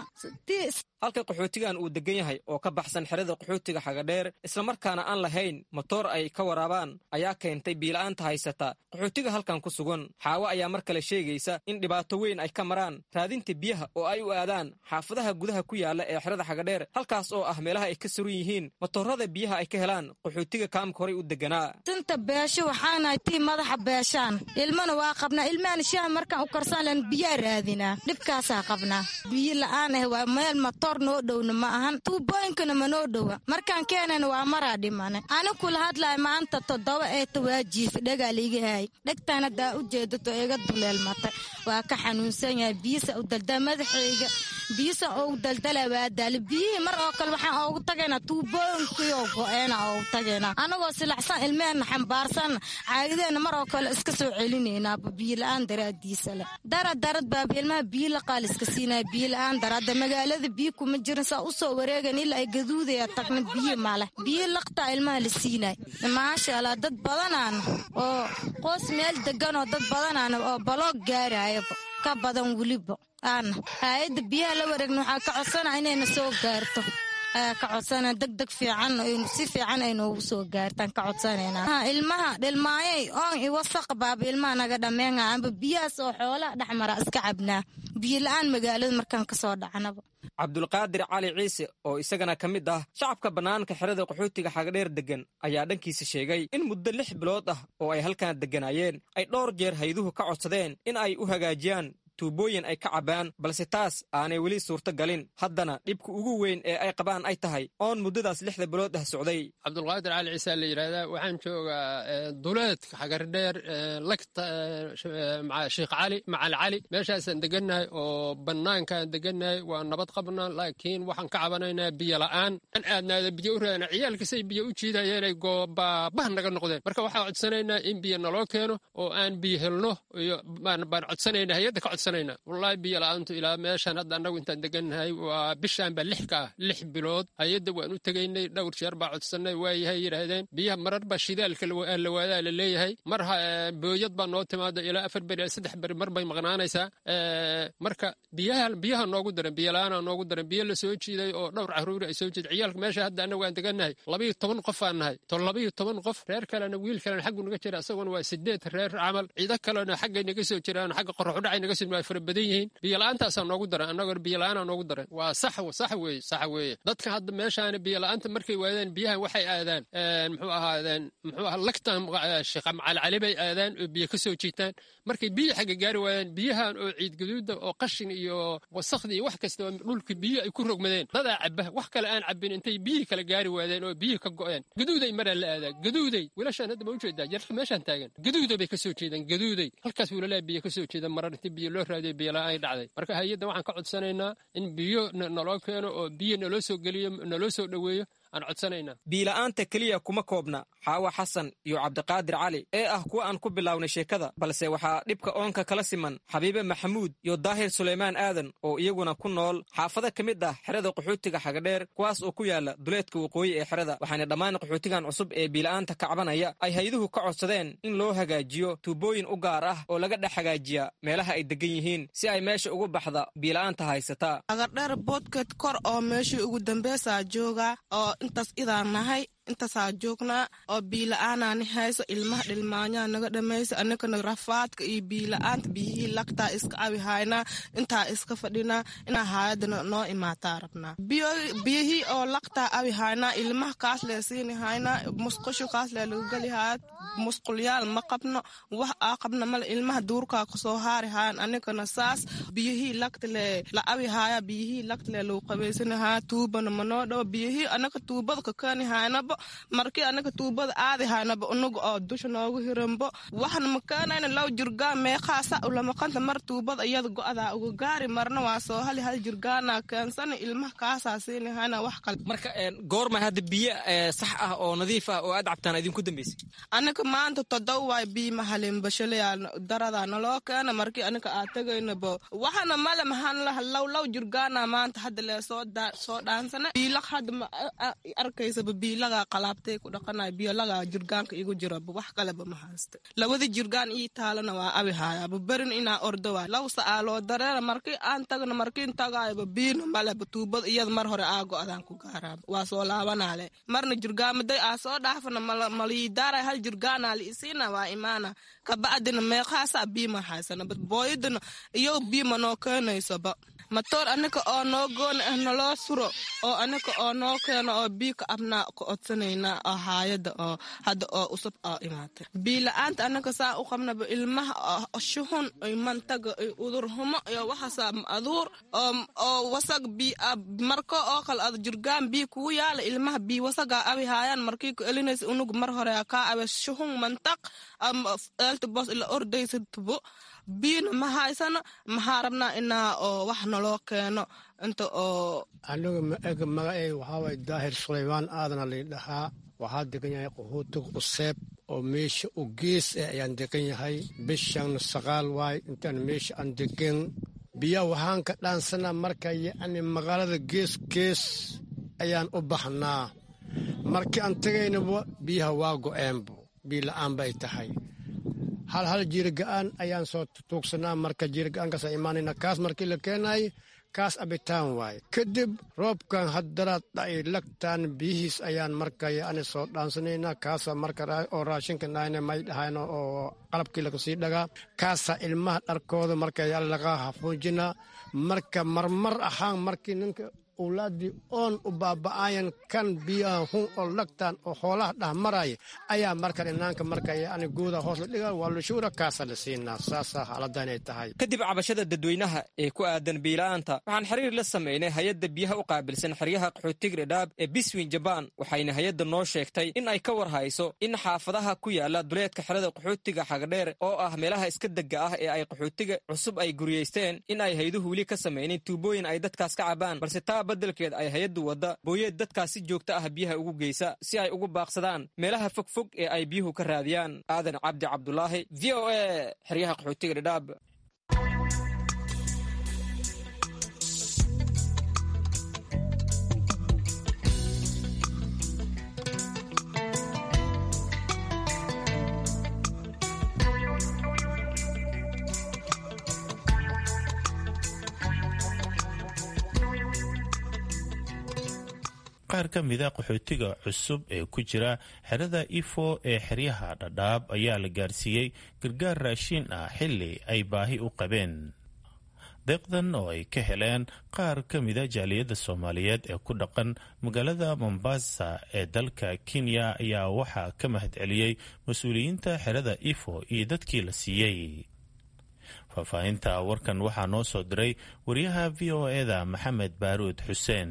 halka qaxootigan uu degan yahay oo ka baxsan xerada qaxootiga xagadheer islamarkaana aan lahayn matoor ay ka waraabaan ayaa keentay biila'aanta haysata qaxootiga halkan ku sugan. xaawo ayaa mar kale sheegaysa in dhibaato weyn ay ka maraan raadinta biyaha oo ay u aadaan xaafadaha gudaha ku yaala ee xerada xagadheer, halkaas oo ah meelaha ay ka suran yihiin matoorada biyaha ay ka helaan qaxootiga kaamka horey u deganaa. tinta beesho waxaanahay tii madaxa beeshaan, ilmana waa qabnaa. ilmahan shaah markaan u karsan len biyaa raadinaa, dhibkaasaa qabnaa. biyo la'aan ah waa meel noo dhowna ma ahan, tuubooyinkana ma noo dhowa. markaan keenana waa maraa dhimane. ani kula hadlaay maanta 7 ee tawaajiif dhagaa liiga haay dhegtaan haddaa u jeedato iga duleelmatay. waa ka xanuunsan yahay, biyisa u daldala madaxayga, biyisa ugu daldala waa daali. biyihii mar oo kale waxaan oogu tagaynaa tuubooyinkiioo go-eena oogu tagaynaa anagoo silacsan ilmehena xambaarsan caagideena mar oo kale iska soo celinaynaaba biyola'aan daraadiisa leh. darad baaba ilmaha biyo laqaal iska siinaya biyola'aan darada. magaalada biyo kuma jirin, saa u soo wareegan ilaa ay gaduudaya tagna biyo male. biyo laqtaa ilmaha la siinay. maasha allah dad badanaan oo qoos meel degan oo dad badanaan oo baloog gaarayaba ka badan weliba aana hay'adda biyaha la wareegna waxaa ka codsana inayna soo gaarto. ka codsana degdeg fiican si fiican ay noogu soo gaartaan ka codsanayna. ilmaha dhilmaayay oon i wasaq baaba ilmaha naga dhameenga amba biyahaas oo xoolaha dhexmara iska cabnaa biyo la'aan magaalada markaan ka soo dhacnaba. cabdulqaadir cali ciise oo isagana ka mid ah shacabka bannaanka xerada qaxootiga xagadheer degan ayaa dhankiisa sheegay in muddo 6 bilood ah oo ay halkan degganaayeen ay dhowr jeer hayduhu ka codsadeen in ay u hagaajiyaan tuubooyin ay ka cabaan, balse taas aanay weli suurto galin. haddana dhibka ugu weyn ee ay qabaan ay tahay oon muddadaas 6 bilood ah socday. cabdulqaadir cali ciise la yidhaahdaa, waxaan joogaa duleedka xagardheer lagta sheekh cali macal cali. meeshaasaan degannahay oo bannaankaan degannahay, waa nabad qabnaa, laakiin waxaan ka cabanaynaa biyo la'aan. aan aadnaada biyo u raadina ciyaalkasay biyo u jiidayeenay goobaabah naga noqdeen. marka waxaan codsanaynaa in biyo naloo keeno oo aan biyo helno iyo baan codsanaynaa hayadda ka codsan codsanaynaa wallaahi biyo la-aantu ilaa meeshaan hadda annagu intaan degannahay waa bishaan baa 6 ka ah 6 bilood hay-adda waan u tegaynay dhowr jeer baa codsanay waayahay yidhaahdeen biyaha marar baa shidaalka la waadaa la leeyahay mar booyad baa noo timaada ilaa 4 beri 3 beri mar bay maqnaanaysaa marka biyaha noogu daran biyo la-aana noogu daran biyo la soo jiiday oo dhowr caruur ay soo jiiday ciyaalka meesha hadda annagu aan degannahay 12 qof aan nahay 12 qof reer kalena wiil kalena xaggu naga jira asaguna waa 8 reer camal ciido kalena xaggay naga soo jiraan xagga qorrax u dhacay naga soo waa fara badan yihiin biyo la-aantaasa noogu daran annagoo biyo la-aana noogu daran waa sax weeye dadka hadda meeshaan biyo la-aanta markay waadaan biyahan waxay aadaan muxuu ahaa lagtaan sheekh macalcali bay aadaan oo biyo ka soo jiitaan markay biyo xagga gaari waayaan biyahan oo ciid gaduuda oo qashin iyo wasakhdii iyo wax kasta oo dhulka biyo ay ku rogmadeen dadaa cabba wax kale aan cabbin intay biyo kala gaari waadeen oo biyo ka go'een gaduuday maraa la aadaa gaduuday wiilashaan hadda ma u jeedaa yarka meeshaan taagan gaduuda bay ka soo jeedaan gaduuday halkaas wiilalaa biyo ka soo jeeda marar intii biyo loo raadiyo biyo la-aan ay dhacday marka hay-adda waxaan ka codsanaynaa in biyo naloo keeno oo biyo naloo soo geliyo naloo soo dhoweeyo aan codsanaynaa biila'aanta keliya kuma koobna xaawa xasan iyo cabdiqaadir cali ee ah kuwa aan ku bilownay sheekada balse waxaa dhibka oonka kala siman xabiibe maxamuud iyo daahir sulaymaan aadan oo iyaguna ku nool xaafado ka mid ah xerada qaxootiga xagadheer kuwaas oo ku yaala duleedka waqooyi ee xerada waxaana dhammaan qaxootigan cusub ee biila'aanta ka cabanaya ay hay-aduhu ka codsadeen in loo hagaajiyo tuubooyin u gaar ah oo laga dhex hagaajiya meelaha ay degan yihiin si ay meesha ugu baxda biila'aanta haysataa xagadheer boodkeed kor oo meeshii ugu dambeysaa jooga oo intaas idaan nahay intaasaa joognaa oo biila-aanaani hayso ilmaha dhilmaanyaa naga dhamaysa anakana rafaadka iyo biila-aanta biyihii lagtaa iska cabi haynaa intaa iska fadhinaa inaa haayadana noo imaataa rabnaa biyihii oo lagtaa cabi haynaa ilmaha kaas lee siini haynaa musqushu kaas lee lagu geli hayaa musqulyaal ma qabno wax aa qabna male ilmaha duurkaa kasoo haari hayan anakana saas biyihii lagta lee la cabi hayaa biyihii lagta lee lagu qabaysani hayaa tuubana manoo dhawo biyihii anaka tuubada ka keeni haynaba markii anaka tuubada aadi haynaba unaga oo dusha noogu hiranbo waxna makeenayna low jirgaan meeqaasa ulamaqanta mar tuubada iyada go-adaa uga gaari marna waa soo hal jirgaana keensana ilmaha kaasaa siini hayna wax kale marka goorma hadda biyo sax ah oo nadiif ah oo aad cabtaan idinku dambeysay anaka maanta 7 waay biyo mahalin bashaleyaa daradaa naloo keena markii anaka aad tagaynaba waxana male mahan low jirgaana maanta hadda lee soo dhaansana biila hadda arkaysaba biilaga qalaabtay ku dhaqanay biyo laga jirgaanka igu jira wax kale ba ma haysta labada jirgaan ii taalana waa abi haaya barin ina ordo waa law saalo dareera markii aan tagna markii tagaayba biina male tuubad iyad mar hore aago adan ku gaaraan waa soo laabanaale marna jirgaamaday aa soo dhaafana mali daara hal jirgaana li isina waa imaana ka baadina meeqaasa biima haysana booyadana iyo biima noo keenaysaba matoor anaka oo noo goon ah naloo suro oo anaka oo noo keeno oo biika abnaa ku codsanayna oo haayada oo hadda oo usub oo imaatay biila-aanta anaka saa u qabnaba ilmaha shuhun ay mantaga ay udurhumo iyo waxaasa aduur oo wasag marko oo kale ad jirgaan bii kugu yaala ilmaha bii wasagaa abi haayaan markii ku elinaysa unugu mar hore kaa abe shuhun mantaq eelta boos ila ordaysa tubo biina ma haysano maxaa rabnaa inaa oo wax naloo keeno inta oo aniga maega magacey waxaa waay daahir sulaymaan aadana laydhahaa waxaa degan yahay qaxootiga useeb oo meesha u gees ah ayaan degan yahay bishan 9 waay intaan meesha aan degan biya waxaan ka dhaansanaa marka yacni magaalada gees ayaan u baxnaa markii aan tagaynaba biyaha waa go-eenbo biyo la-aan bay tahay hal jiirga-aan ayaan soo tuugsanaa marka jiirga-aankaasa imaanayna kaas markii la keenay kaas abitaan waaye kadib roobkan haddaraad dhacay lagtaan biyihiis ayaan marka yacni soo dhaansanaynaa kaasa marka oo raashinka nahayna may dhahayno oo qalabkii laga sii dhagaa kaasa ilmaha dharkooda marka laga hafuujinaa marka marmar ahaan markii ninka owlaadii oon u baaba'ayan kan biyaha hun oo lagtaan oo xoolaha dhah maraya ayaa marka dhinaanka marka yacni guuda hoos la dhigaa waa lushuura kaasa la siinaa saasaa xaaladda inay tahay kadib cabashada dadweynaha ee ku aadan biila'aanta waxaan xiriir la sameynay hay-adda biyaha u qaabilsan xeryaha qaxootiga dhadhaab ee biswin jabaan waxayna hay-adda noo sheegtay in ay ka war hayso in xaafadaha ku yaala duleedka xerada qaxootiga xagadheer oo ah meelaha iska dega ah ee ay qaxootiga cusub ay guriyeysteen in ay hayduhu weli ka samaynin tuubooyin ay dadkaas ka cabaan balse taa badelkeed ay hay-addu wadda booyeed dadkaas si joogto ah biyaha ugu geysa si ay ugu baaqsadaan meelaha fogfog ee ay biyuhu ka raadiyaan aadan cabdi cabdulaahi v o a xeryaha qaxootiga dhadhaab qaar ka mida qaxootiga cusub ee ku jira xerada ifo ee xeryaha dhadhaab ayaa la gaarsiiyey gargaar raashiin ah xilli ay baahi u qabeen. deeqdan oo ay ka heleen qaar ka mida jaaliyadda soomaaliyeed ee ku dhaqan magaalada mombasa ee dalka kenya ayaa waxaa ka mahadceliyey mas-uuliyiinta xerada ifo iyo dadkii la siiyey. faahfaahinta warkan waxaa noo soo diray wariyaha v o eda maxamed baaruud xuseen.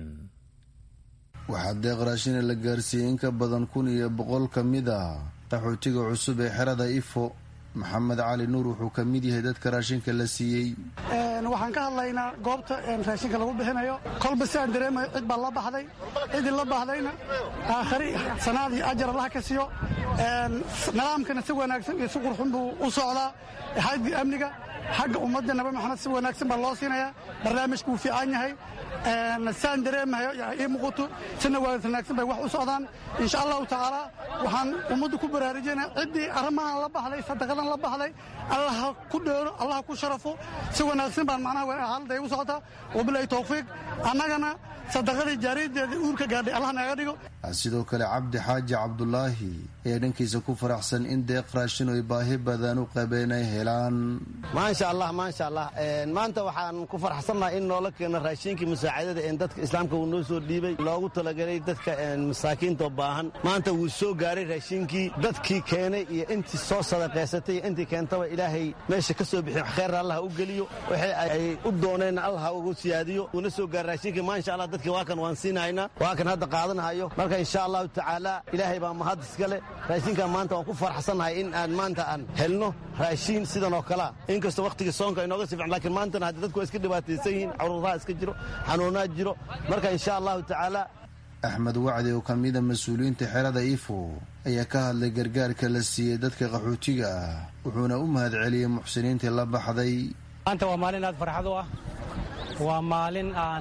waxaa deeq raashina la gaarsiiyey in ka badan 1,100 ka mid ah qaxootiga cusub ee xerada ifo. maxamed cali nuur wuxuu ka mid yahay dadka raashinka la siiyey. waxaan ka hadlaynaa goobta raashinka lagu bixinayo. kolba si aan dareemayo cid baa la baxday, cidii la baxdayna aakhari sanaad iyo ajar allaha ka siiyo. nidaamkana si wanaagsan iyo si qurxun buu u socdaa. xagga amniga, xagga ummadda nabi maxamed si wanaagsan baa loo siinayaa. barnaamijku wuu fiican yahay. saan dareemayo ii muuqato sina wanaagsan bay wax u socdaan. insha allahu tacaala waxaan ummadda ku baraarujinaa ciddii arrimahan la baxday, sadaqadan la baxday, allah ku dheero, allah ku sharafo. si wanaagsan baan macnaha xaaladda ay u socotaa. wabilahi tawfiiq. annagana sadaqadii jaariyadeedii uurka gaadhay allah naga dhigo. sidoo kale cabdi xaaji cabdulaahi ayaa dhankiisa ku faraxsan in deeq raashin oy baahi badan u qabeen ay helaan. maasha allah maasha allah. maanta waxaan ku faraxsannahay in noola keeno raashinkii musaacadada ee dadka islaamka uu noo soo dhiibay loogu talagalay dadka masaakiinta baahan. maanta wuu soo gaaray raashinkii dadkii keenay iyo intii soo sadaqaysatay iyo intii keentaba ilaahay meesha ka soo bixin khayr allah u geliyo. waxay ay u dooneen allah ugu siyaadiyo. uuna soo gaaray raashinkii maasha allah. dadkii waa kan waan siinahaynaa, waa kan hadda qaadanahayo. marka insha allahu tacaala ilaahay baa mahad iskale. raashinkan maanta waan ku faraxsannahay in aan maanta aan helno raashiin sidan oo kalea. inkastoo wakhtigii soonka inooga sii fican laakiin maantana hadda dadku waa iska dhibaataysan yihiin, cudurraha iska jiro, xanuunaad jiro. marka insha allahu tacaala. axmed wacdi oo ka mida mas-uuliyiinta xerada ifo ayaa ka hadlay gargaarka la siiyey dadka qaxootiga ah, wuxuuna u mahad celiyey muxsiniintii la baxday. maanta waa maalin aad farxad u ah. waa maalin aan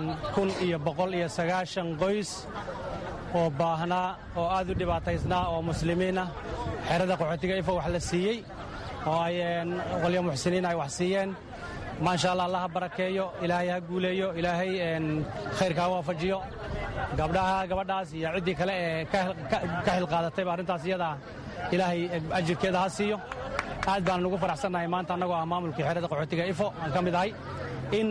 1,190 qoys oo baahnaa oo aad u dhibaataysnaa oo muslimiin ah xerada qaxootiga ifo wax la siiyey oo ay qolyo muxsiniin ay wax siiyeen. maasha allah, allah ha barakeeyo, ilaahay ha guuleeyo, ilaahay khayrka ha waafajiyo. gabadhaas iyo ciddii kale ee ka xilqaadatayba arrintaas iyada ilaahay ajirkeeda ha siiyo. aad baan ugu faraxsannahay maanta annagoo ah maamulkii xerada qaxootiga ifo aan ka mid ahay in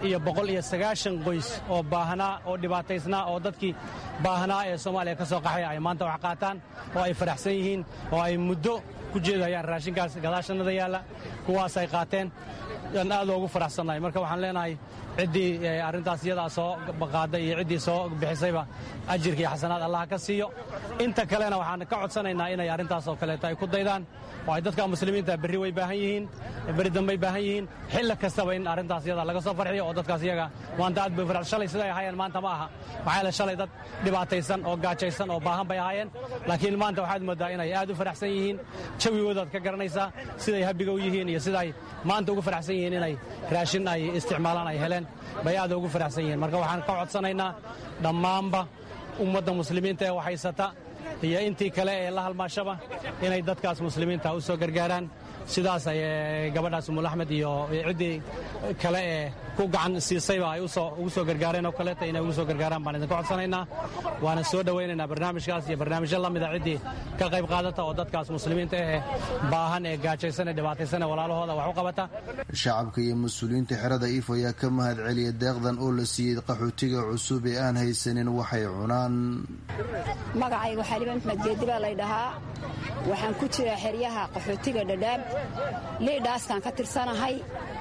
1,190 qoys oo baahnaa oo dhibaataysnaa oo dadkii baahnaa ee soomaaliya ka soo qaxay ay maanta wax qaataan oo ay faraxsan yihiin oo ay muddo ku jeedayaan raashinkaas gadaashannada yaalla. kuwaas ay qaateen aan aad ugu faraxsannahay. marka waxaan leenahay ciddii arrintaas iyadaa soo qaaday iyo ciddii soo bixisayba ajirka iyo xasanaad allah ka siiyo. inta kalena waxaan ka codsanaynaa inay arrintaas oo kaleeto ay ku daydaan oo ay dadka muslimiinta berri way baahan yihiin, berri dambay baahan yihiin. xilli kastaba in arrintaas iyada laga soo farxiyo oo dadkaas iyaga maanta aad bay farxsan. shalay siday ahaayeen maanta ma aha. maxaa yeele shalay dad dhibaataysan oo gaajaysan oo baahan bay ahaayeen, laakiin maanta waxaad moodaa inay aad u faraxsan yihiin. jawigoodaad ka garanaysaa siday habiga u yihiin iyo siday maanta ugu faraxsan yihiin inay raashin ay isticmaalaan ay heleen bay aad ugu faraxsan yihiin. marka waxaan ka codsanaynaa dhammaanba ummadda muslimiinta ee waxhaysata iyo intii kale ee la halmaashaba inay dadkaas muslimiinta u soo gargaaraan. sidaas ay gabadhaas umul axmed iyo ciddii kale ee ku gacan siisayba ay ugu soo gargaareen oo kaleeta inay ugu soo gargaaraan baan idinka codsanaynaa. waana soo dhowaynaynaa barnaamijkaas iyo barnaamijyo la mida ciddii ka qayb qaadata oo dadkaas muslimiinta ee baahan ee gaajaysan ee dhibaataysan ee walaalahooda wax u qabata. shacabka iyo mas-uuliyiinta xerada ifo ayaa ka mahad celiyay deeqdan oo la siiyey qaxootiga cusub ee aan haysanin waxay cunaan. magacayga xaliima maxmed geedi baa laydhahaa. waxaan ku jiraa xeryaha qaxootiga dhadhaab. liidhaaskaan ka tirsanahay.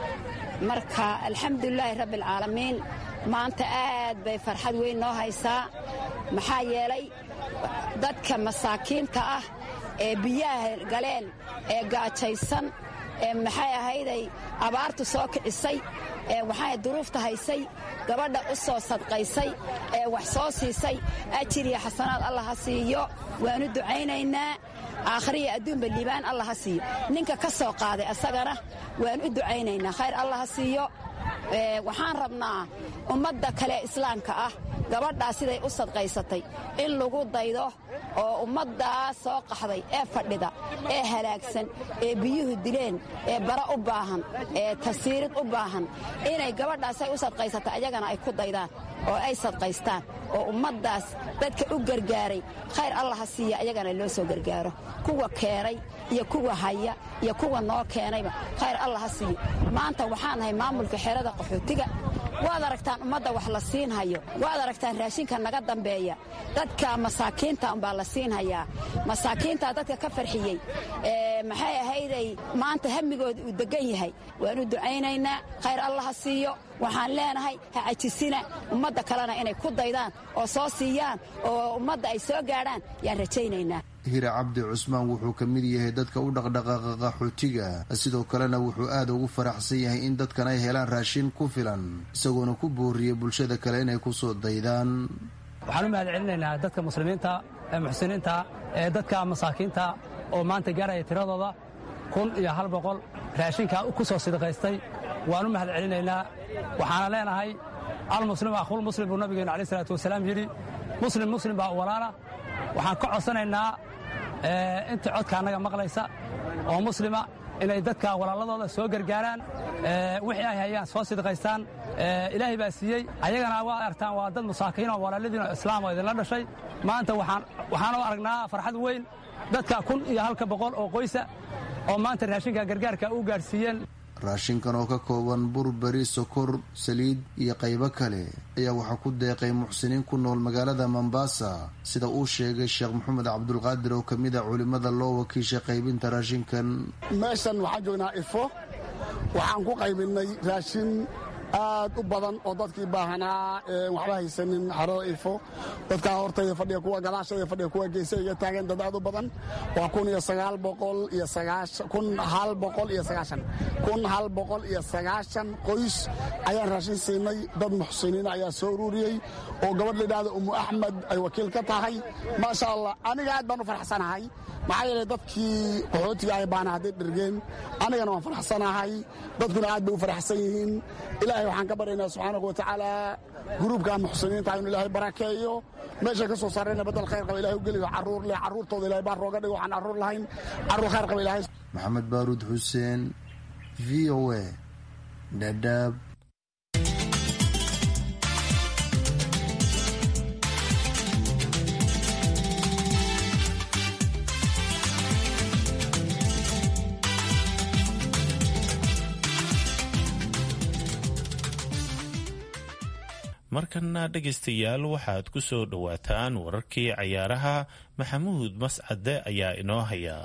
marka alxamdulilaahi rabbialcaalamiin maanta aad bay farxad weyn noo haysaa. maxaa yeelay dadka masaakiinta ah ee biyaha galeen ee gaajaysan ee maxay ahayday abaartu soo kicisay ee waxay duruufta haysay gabadha u soo sadqaysay ee wax soo siisay ajir iyo xasanaad allah ha siiyo. waanu ducaynaynaa. aakhiriya adduunba liibaan allah ha siiyo. ninka ka soo qaaday asagana waan u ducaynaynaa khayr allah ha siiyo. waxaan rabnaa ummadda kale islaamka ah gabadhaas siday u sadqaysatay in lagu daydo oo ummaddaas soo qaxday ee fadhida ee halaagsan ee biyuhu dileen ee bara u baahan ee tasiirid u baahan inay gabadhaasay u sadqaysatay ayagana ay ku daydaan oo ay sadqaystaan oo ummaddaas dadka u gargaaray khayr allah ha siiya ayagana loo soo gargaaro kuwa keenay iyo kuwa haya iyo kuwa noo keenayba khayr allah ha siiyo maanta waxaan nahay maamulka xerada qaxootiga waad aragtaan ummadda wax la siinhayo waad aragtaan raashinka naga dambeeya dadka masaakiinta umbaa la siinhayaa masaakiintaa dadka ka farxiyey maxay ahayday maanta hamigooda uu degan yahay waanu ducaynaynaa khayr allah ha siiyo waxaan leenahay ha cajisina ummadda kalena inay ku daydaan oo soo siiyaan oo ummadda ay soo gaadhaan yaan rajaynaynaa hire cabdi cusmaan wuxuu ka mid yahay dadka u dhaqdhaqaaqa qaxootiga sidoo kalena wuxuu aad ugu faraxsan yahay in dadkan ay helaan raashin ku filan isagoona ku booriyey bulshada kale inay ku soo daydaan waxaan u mahad celinaynaa dadka muslimiinta ee muxsiniinta ee dadka masaakiinta oo maanta gaaraya tiradooda 1,100 raashinka ku soo sidaqaystay waan u mahad celinaynaa waxaana leenahay almuslim akhul muslim buu nabigeenu calayhi salaatu wasalaam yidhi muslim baa walaala waxaan ka codsanaynaa inta codka annaga maqlaysa oo muslima inay dadka walaaladooda soo gargaaraan wixii ay hayaan soo sidqaystaan ilaahay baa siiyey ayagana waa aragtaan waa dad masaakiin oo walaaladiina islaam oo idinla dhashay maanta waxaan u aragnaa farxad weyn dadka 1,100 oo qoysa oo maanta raashinka gargaarka u gaarsiiyeen raashinkan oo ka kooban bur bari sokor saliid iyo qaybo kale ayaa waxaa ku deeqay muxsiniin ku nool magaalada Mombasa sida uu sheegay Sheekh Maxamed Cabdulqaadir oo ka mid ah culimada loo wakiishay qaybinta raashinkan meeshan waxaan joognaa ifo waxaan ku qaybinay raashin aad u badan oo dadkii baahanaa waxba haysanin xarada ifo dadka hortayda fadhiya kuwa gadaashada fadhiya kuwa geesayga taagan dad aad u badan waa 1,990 qoys ayaan raashin siinay dad muxsiniin ayaa soo ururiyey oo gabadh la yidhaahdo Umu Axmed ay wakiil ka tahay maasha Allah aniga aad baan u faraxsanahay maxaa yeelay dadkii qaxootiga ay baana hadday dhergeen anigana waan faraxsanahay dadkuna aad bay u faraxsan yihiin ilaahay waxaan ka baryaynaa subxaanahu watacaala gruubka muxsiniinta inuu ilaahay barakeeyo meesha ka soo saarayna badal khayr qaba ilaahay u geliyo carruur leh carruurtooda ilaahay baa rooga dhigo waxaan carruur lahayn carruur khayr qaba ilaahay maxamed baaruud xuseen VOA Dadaab markana dhegaystayaal waxaad ku soo dhowaataan wararkii cayaaraha maxamuud mascade ayaa inoo haya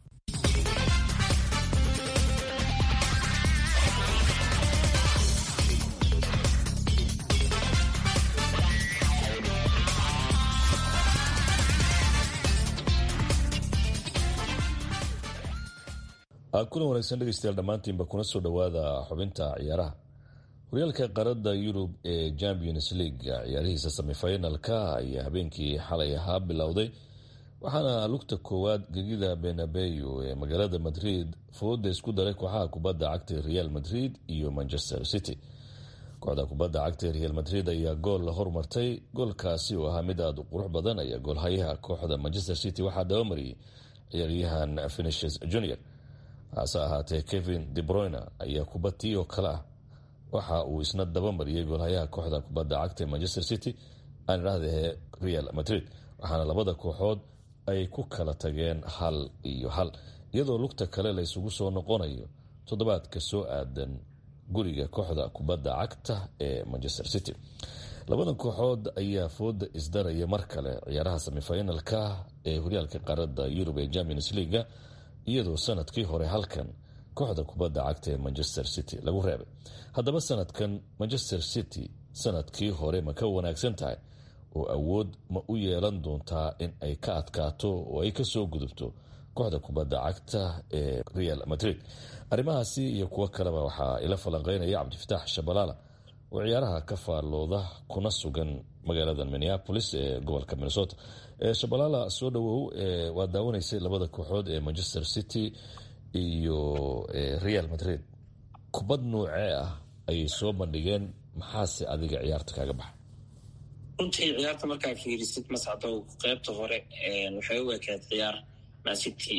kulan wanaagsan dhegaystayaal dhammaantiinba kuna soo dhowaada xubinta ciyaaraha horyaalka qaarada Yurub ee Champions League ciyaarihiisa semifinalka ayaa habeenkii xalay ahaa bilowday waxaana lugta koowaad gegida Bernabeu ee magaalada Madrid fooda isku daray kooxaha kubadda cagta Real Madrid iyo Manchester City. Kooxda kubadda cagta Real Madrid ayaa gool la hormartay, goolkaasi oo ahaa mid aad u qurux badan ayaa goolhayaha kooxda Manchester City waxaa dabamariyay ciyaaryahan Vinicius Junior. hase ahaatee Kevin De Bruyne ayaa kubadii oo kale ah waxa uu isna dabamariyay goolhayaha kooxda kubadda cagta Manchester City aan idhaahdee Real Madrid waxaana labada kooxood ay ku kala tageen 1-1 iyadoo lugta kale la isugu soo noqonayo toddobaadka soo aadan guriga kooxda kubadda cagta ee Manchester City. Labadan kooxood ayaa fooda isdaraya mar kale ciyaaraha semifinalka ee horyaalka qaarada Yurub ee Champions League iyadoo sanadkii hore halkan kooxda kubadda cagta ee Manchester City lagu reebay. Haddaba sanadkan Manchester City sanadkii hore ma ka wanaagsan tahay oo awood ma u yeelan doontaa in ay ka adkaato oo ay ka soo gudubto kooxda kubadda cagta ee Real Madrid? Arrimahaasi iyo kuwa kaleba waxaa ila falanqeynaya Cabdifataax Shabalala oo ciyaaraha ka faallooda kuna sugan magaalada Minneapolis ee gobolka Minnesota. Shabalala soo dhawow, waa daawanaysay labada kooxood ee Manchester City iyo Real Madrid. Kubad noocee ah ayay soo bandhigeen, maxaase adiga ciyaarta kaaga baxay? runtii ciyaarta markaa fiirisid mascado qaybta hore waxay u ekayd ciyaar mancity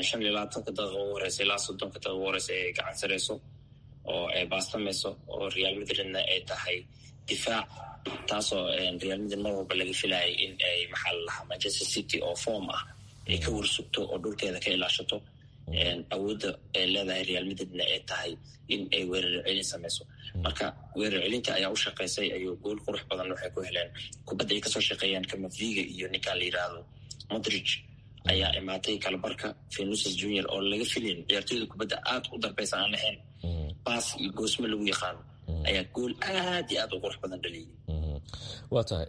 25 daqiiqo ugu horeysa ilaa 30 daqiiqo ugu horeysa ay gacan sareyso oo ay baastamayso oo Real Madridna ay tahay difaac taasoo Real Madrid mar walba laga filayay in ay maxal lahaa Manchester City oo form ah ay ka warsugto oo dhulkeeda ka ilaashato awoodda ay leedahay Real Madridna ay tahay in ay weerar celin sameyso marka weerar celinta ayaa u shaqeysay ayuu gool qurux badan waxay ku heleen kubadda ay kasoo shaqeeyaan Camavinga iyo ninka la yiraahdo Modric ayaa imaatay kalabarka Vinicius Junior oo laga filayn ciyaartoyda kubadda aad u darbeysa aan lahayn pass iyo goosmo lagu yaqaan ayaa gool aad iyo aad u qurux badan dhaliyay waa tahay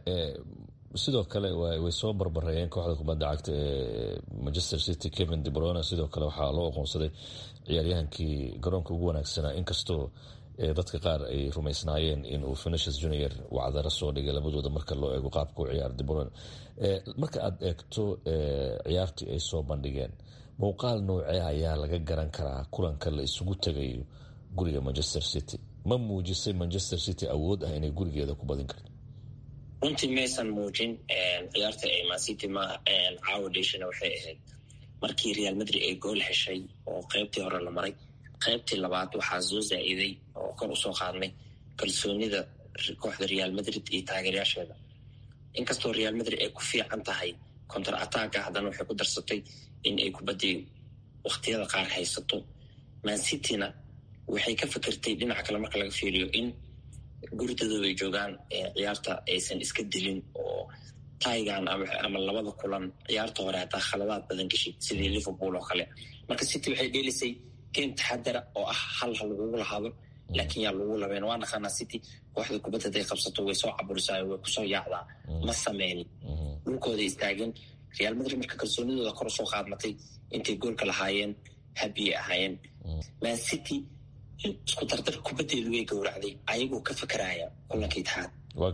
sidoo kale way soo barbarayeen kooxda kubadda cagta ee Manchester City Kevin De Bruyne sidoo kale waxaa loo aqoonsaday ciyaaryahankii garoonka ugu wanaagsanaa inkastoo dadka qaar ay rumaysnaayeen inuu Vinicius Junior wacdara soo dhigay labadooda marka loo eego qaabka u ciyaar De Bruyne marka aad eegto ciyaartii ay soo bandhigeen muuqaal noocee ayaa laga garan karaa kulanka la isugu tagayo guriga Manchester City ma muujisay Manchester City awood ah inay gurigeeda ku badin karto runtii maysan muujin ciyaarta ay Man City ma caawdayshana waxay ahayd markii Real Madrid ay gool heshay oo qaybtii hore la maray qaybtii labaad waxaa soo zaa'iday oo kor u soo qaadmay kalsoonida kooxda Real Madrid iyo taageerayaasheeda inkastoo Real Madrid ay ku fiican tahay counter attack haddana waxay ku darsatay in ay kubadii waqtiyada qaar haysato Man City-na waxay ka fikirtay dhinaca kale marka laga fiiriyo in gurigooda ay joogaan ciyaarta aysan iska dilin oo taygan ama labada kulan ciyaarta hore hataa khaladaad badan gashay sidii Liverpool oo kale marka City waxay dheelisay game taxadar oo ah hal lagu lahaado laakiin yaa lagu labeen waa naqana City kooxda kubadda ay qabsato way soo caburisaa way ku soo yaacdaa ma sameeynin dhulkooda istaagin Real Madrid marka kalsoonidooda kor soo qaadmatay intay goolka lahaayeen happy ahaayeen Man City isku tartar kubaddeedu way gowracday ayagoo ka fakaraya kulanka Itixaad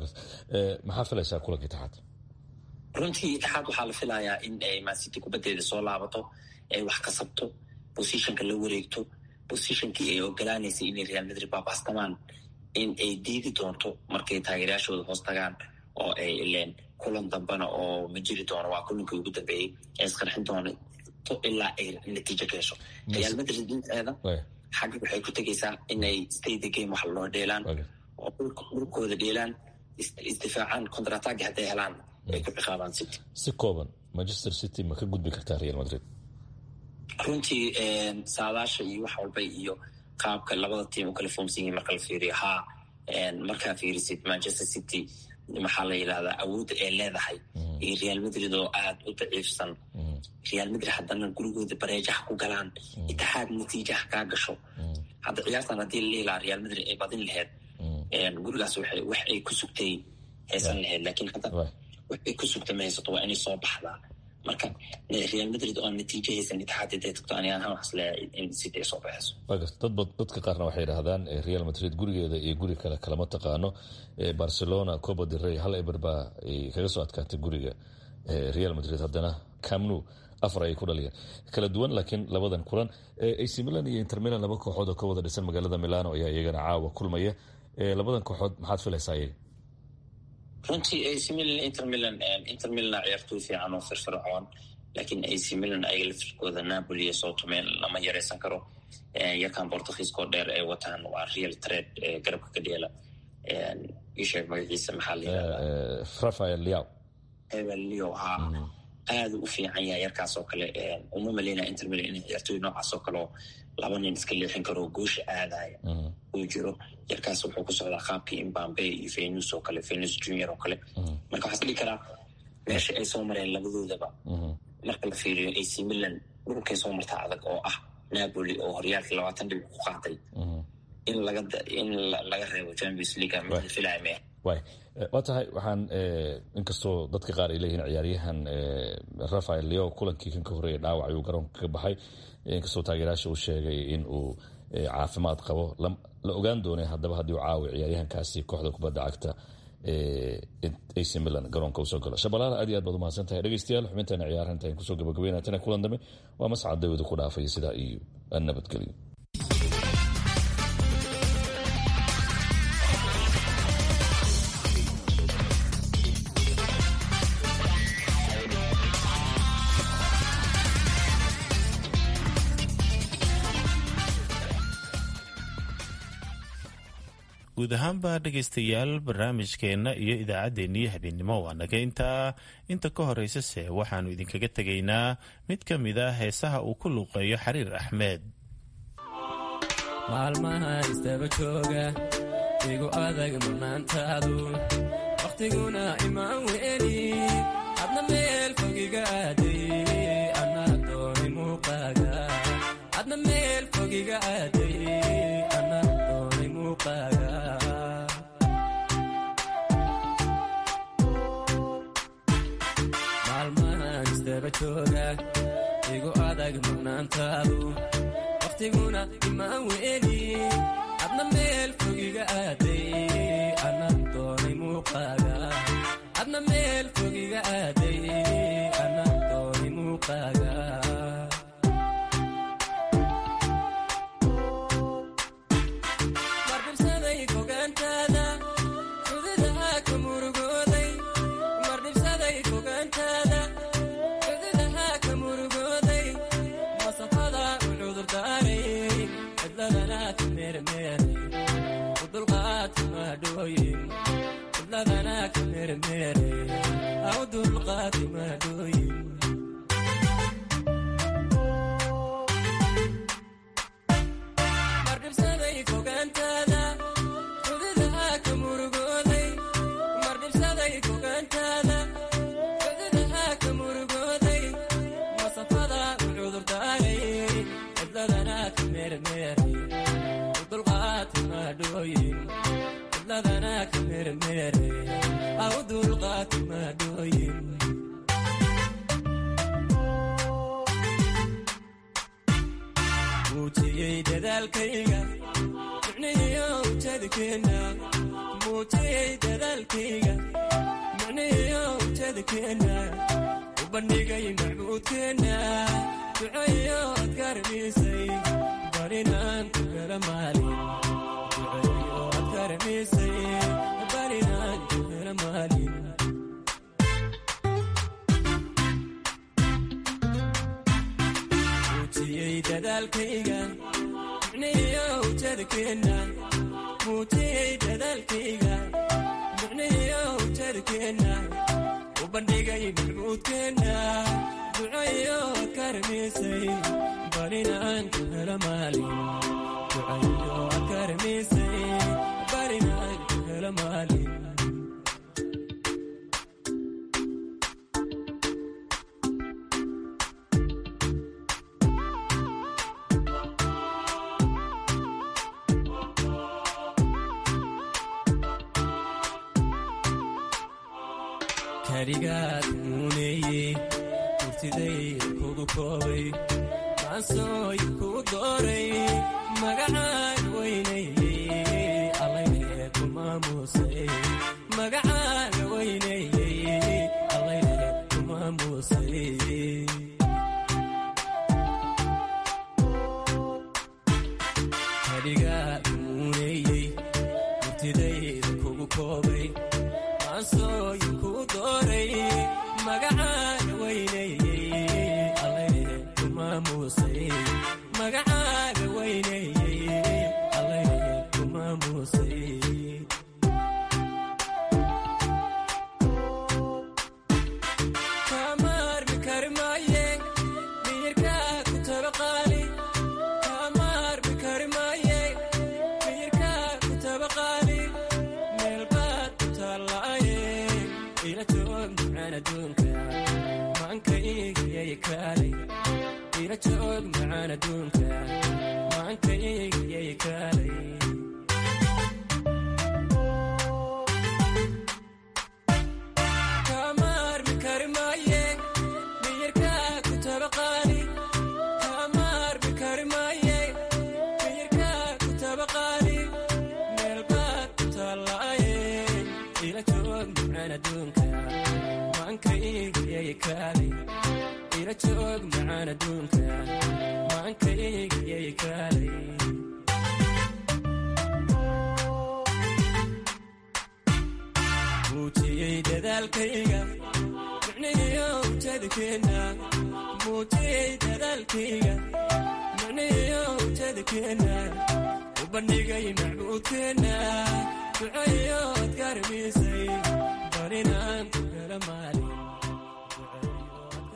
maxaa filaysaa kulanka Itixaad runtii Itixaad waxaa la filayaa in ay Man City kubaddeeda soo laabato ay wax ka sabto positionka la wareegto positionkii ay ogolaanaysay inay Real Madrid baabastamaan in ay diidi doonto markay taageerayaashooda hoos tagaan oo ay ileen kulan dambana oo ma jiri doono waa kulankii ugu dambeeyey ee isqarxin doona ilaa ay natiijo ka hesho Real Madrid dinteeda xagga waxay ku tegaysaa inay stay the game wax loo dheelaan oo dhulkooda dheelaan isdifaacaan counter attack hadday helaan ay ku ciqaabaan City si kooban Manchester City ma ka gudbi kartaa Real Madrid runtii saadaasha iyo wax walba iyo qaabka labada tiim u kala foomsan yihiin marka la fiiriyo markaa fiirisid Manchester City maxaa la yidhahdaa awoodda ay leedahay iyo Real Madrid oo aad u daciifsan Real Madrid haddana gurigooda bareejaha ku galaan Itixaad natiijaha kaa gasho hadda ciyaartan haddii la leelaa Real Madrid ay badin lahayd gurigaas wax ay ku sugtay haysan lahayd laakiin hadda wax ay ku sugtay ma haysato waa inay soo baxdaa marka Real Madrid oo natiijo haysan Itixaad ay tagto aniga waxaas leeyahay in City soo baxayso dadka qaarna waxay yiraahdaan Real Madrid gurigeeda iyo guri kale kalama taqaano Barcelona Copa del Rey hal eberba ay kaga soo adkaatay guriga Real Madrid haddana Camp Nou 4 ay ku dhaliyeen kala duwan laakiin labadan kulan AC Milan iyo Inter Milan laba kooxood oo ka wada dhisan magaalada Milano ayaa iyagana caawa kulmaya labadan kooxood maxaad filaysaa iyaga runtii AC Milan Inter Milan ciyaartoy fiican oo firfircoon laakiin AC Milan ay laftirkooda Napoli soo tumeen lama yareysan karo yarkan Portugiisko dheer ay wataan waa Real Trade garabka ka dheela isheeg magaciisa maxaa la yiraahdaa Rafael Leao aad u fiican yahay yarkaas oo kale uma maleynaa Inter Milan inay ciyaartoy noocaas oo kale laba nin iska leexin karo goosha aadaya uu jiro yarkaas wuxuu ku socdaa qaabkii Mbappe iyo Vinicius oo kale Vinicius Junior oo kale marka waxaa dhici karaa meesha ay soo mareen labadoodaba marka la fiiriyo AC Milan dhulkay soo martaa adag oo ah Napoli oo horyaalkii 20 dhibic ku qaatay in laga reebo Champions League ma filaayay waa tahay waxaan inkastoo dadka qaar ay leeyihiin ciyaaryahan Rafael Leao kulankii kan ka horeeyay dhaawac ayuu garoonka ka baxay inkastoo taageerayaasha uu sheegay in uu caafimaad qabo la ogaan doonay haddaba haddii uu caawi ciyaaryahankaasi kooxda kubadda cagta AC Milan garoonka usoo galo Shabalala aad iyo aad baad u mahadsan tahay dhegeystayaal xubinteena ciyaaranta ayaan kusoo gabagabeynaa tana kulan dambe waa mascad dawada ku dhaafaya sidaa iyo nabadgelyo guud ahaanba dhegaystayaal barnaamijkeenna iyo idaacaddeenii habeennimo waa naga inta ka horeysase waxaannu idinkaga tegaynaa mid ka mid a heesaha uu ku luuqeeyo xariir axmed. maalmaha istaba jooga igu adag manaantaadu wakhtiguna imaan weeli adna meel fogiga aaday anaa doonay muuqaaga adna meel fogiga aaday anaa doonay muuqaaga maalmahan istaba jooga igu adag manaantaadu wakhtiguna imaan weeli adna meel fogiga aaday anaa doonay muuqaaga adna meel fogiga aaday anaa doonay muuqaaga mardhibsaday fogaantaada xududaha ka murugooday mardhibsaday fogaantaada xududaha ka murugooday masafada u cudurdaaray cidladana ka meermeeray u dulqaadka maadhooyin cidladana ka meermeeray u dulqaadka maadhooyin mardhibsaday fogaantaada xududaha ka murugooday mardhibsaday fogaantaada xududaha ka murugooday masafada u cudurdaaray cidladana ka meermeeray u dulqaadka maadhooyin cidladana ka meermeeray u dulqaadka maadhooyin muujiyey dadaalkayga micnihiyo ujeedkeenna muujiyey dadaalkayga micnihiyo ujeedkeenna u bandhigay macbuudkeenna duceeyo ad karamisay barinaan ku hela maalin duceeyo ad karamisay barinaan ku hela maalin muujiyey dadaalkayga micnihiyo ujeedkeenna muujiyey dadaalkayga micnihiyo ujeedkeenna u bandhigay macbuudkeenna duceeyo ad karamisay barinaan ku hela maalin duceeyo ad karamisay barinaan ku hela maalin karigaad muuneeye murtidayda kugu koobay maansooy kugu dooray magacaan weynayey allayne ku maamuusay magacaaga weynayey allayne ku maamuusay karigaad muuneeyey murtidayda kugu koobay maansooy kugu dooray magacaaga weynayey allayne ku maamuusay magacaaga weynayey allayne ku maamuusay kamaarmi kari maaye miyirkaa ku tabaqaali kamaarmi kari maaye miyirkaa ku tabaqaali meelbaad ku taallaaye ila joog macaan adduunka maankaygyay kaalay ila joog macaan adduunka maankaygyay kaalay kamaarmi kari maaye miyirkaa ku tabaqaali kamaarmi kari maaye miyirkaa ku tabaqaali meelbaad ku taallaaye ila joog macaan adduunka maankaygyay kaalay ila joog macaan adduunka maankaygyay kaalay muujiyey dadaalkayga micnihiyo ujeedkeenna muujiyey dadaalkayga macniyo ujeedkeena u bandhigay macbuudkeena ducayood garmisay barinaan ku gala maal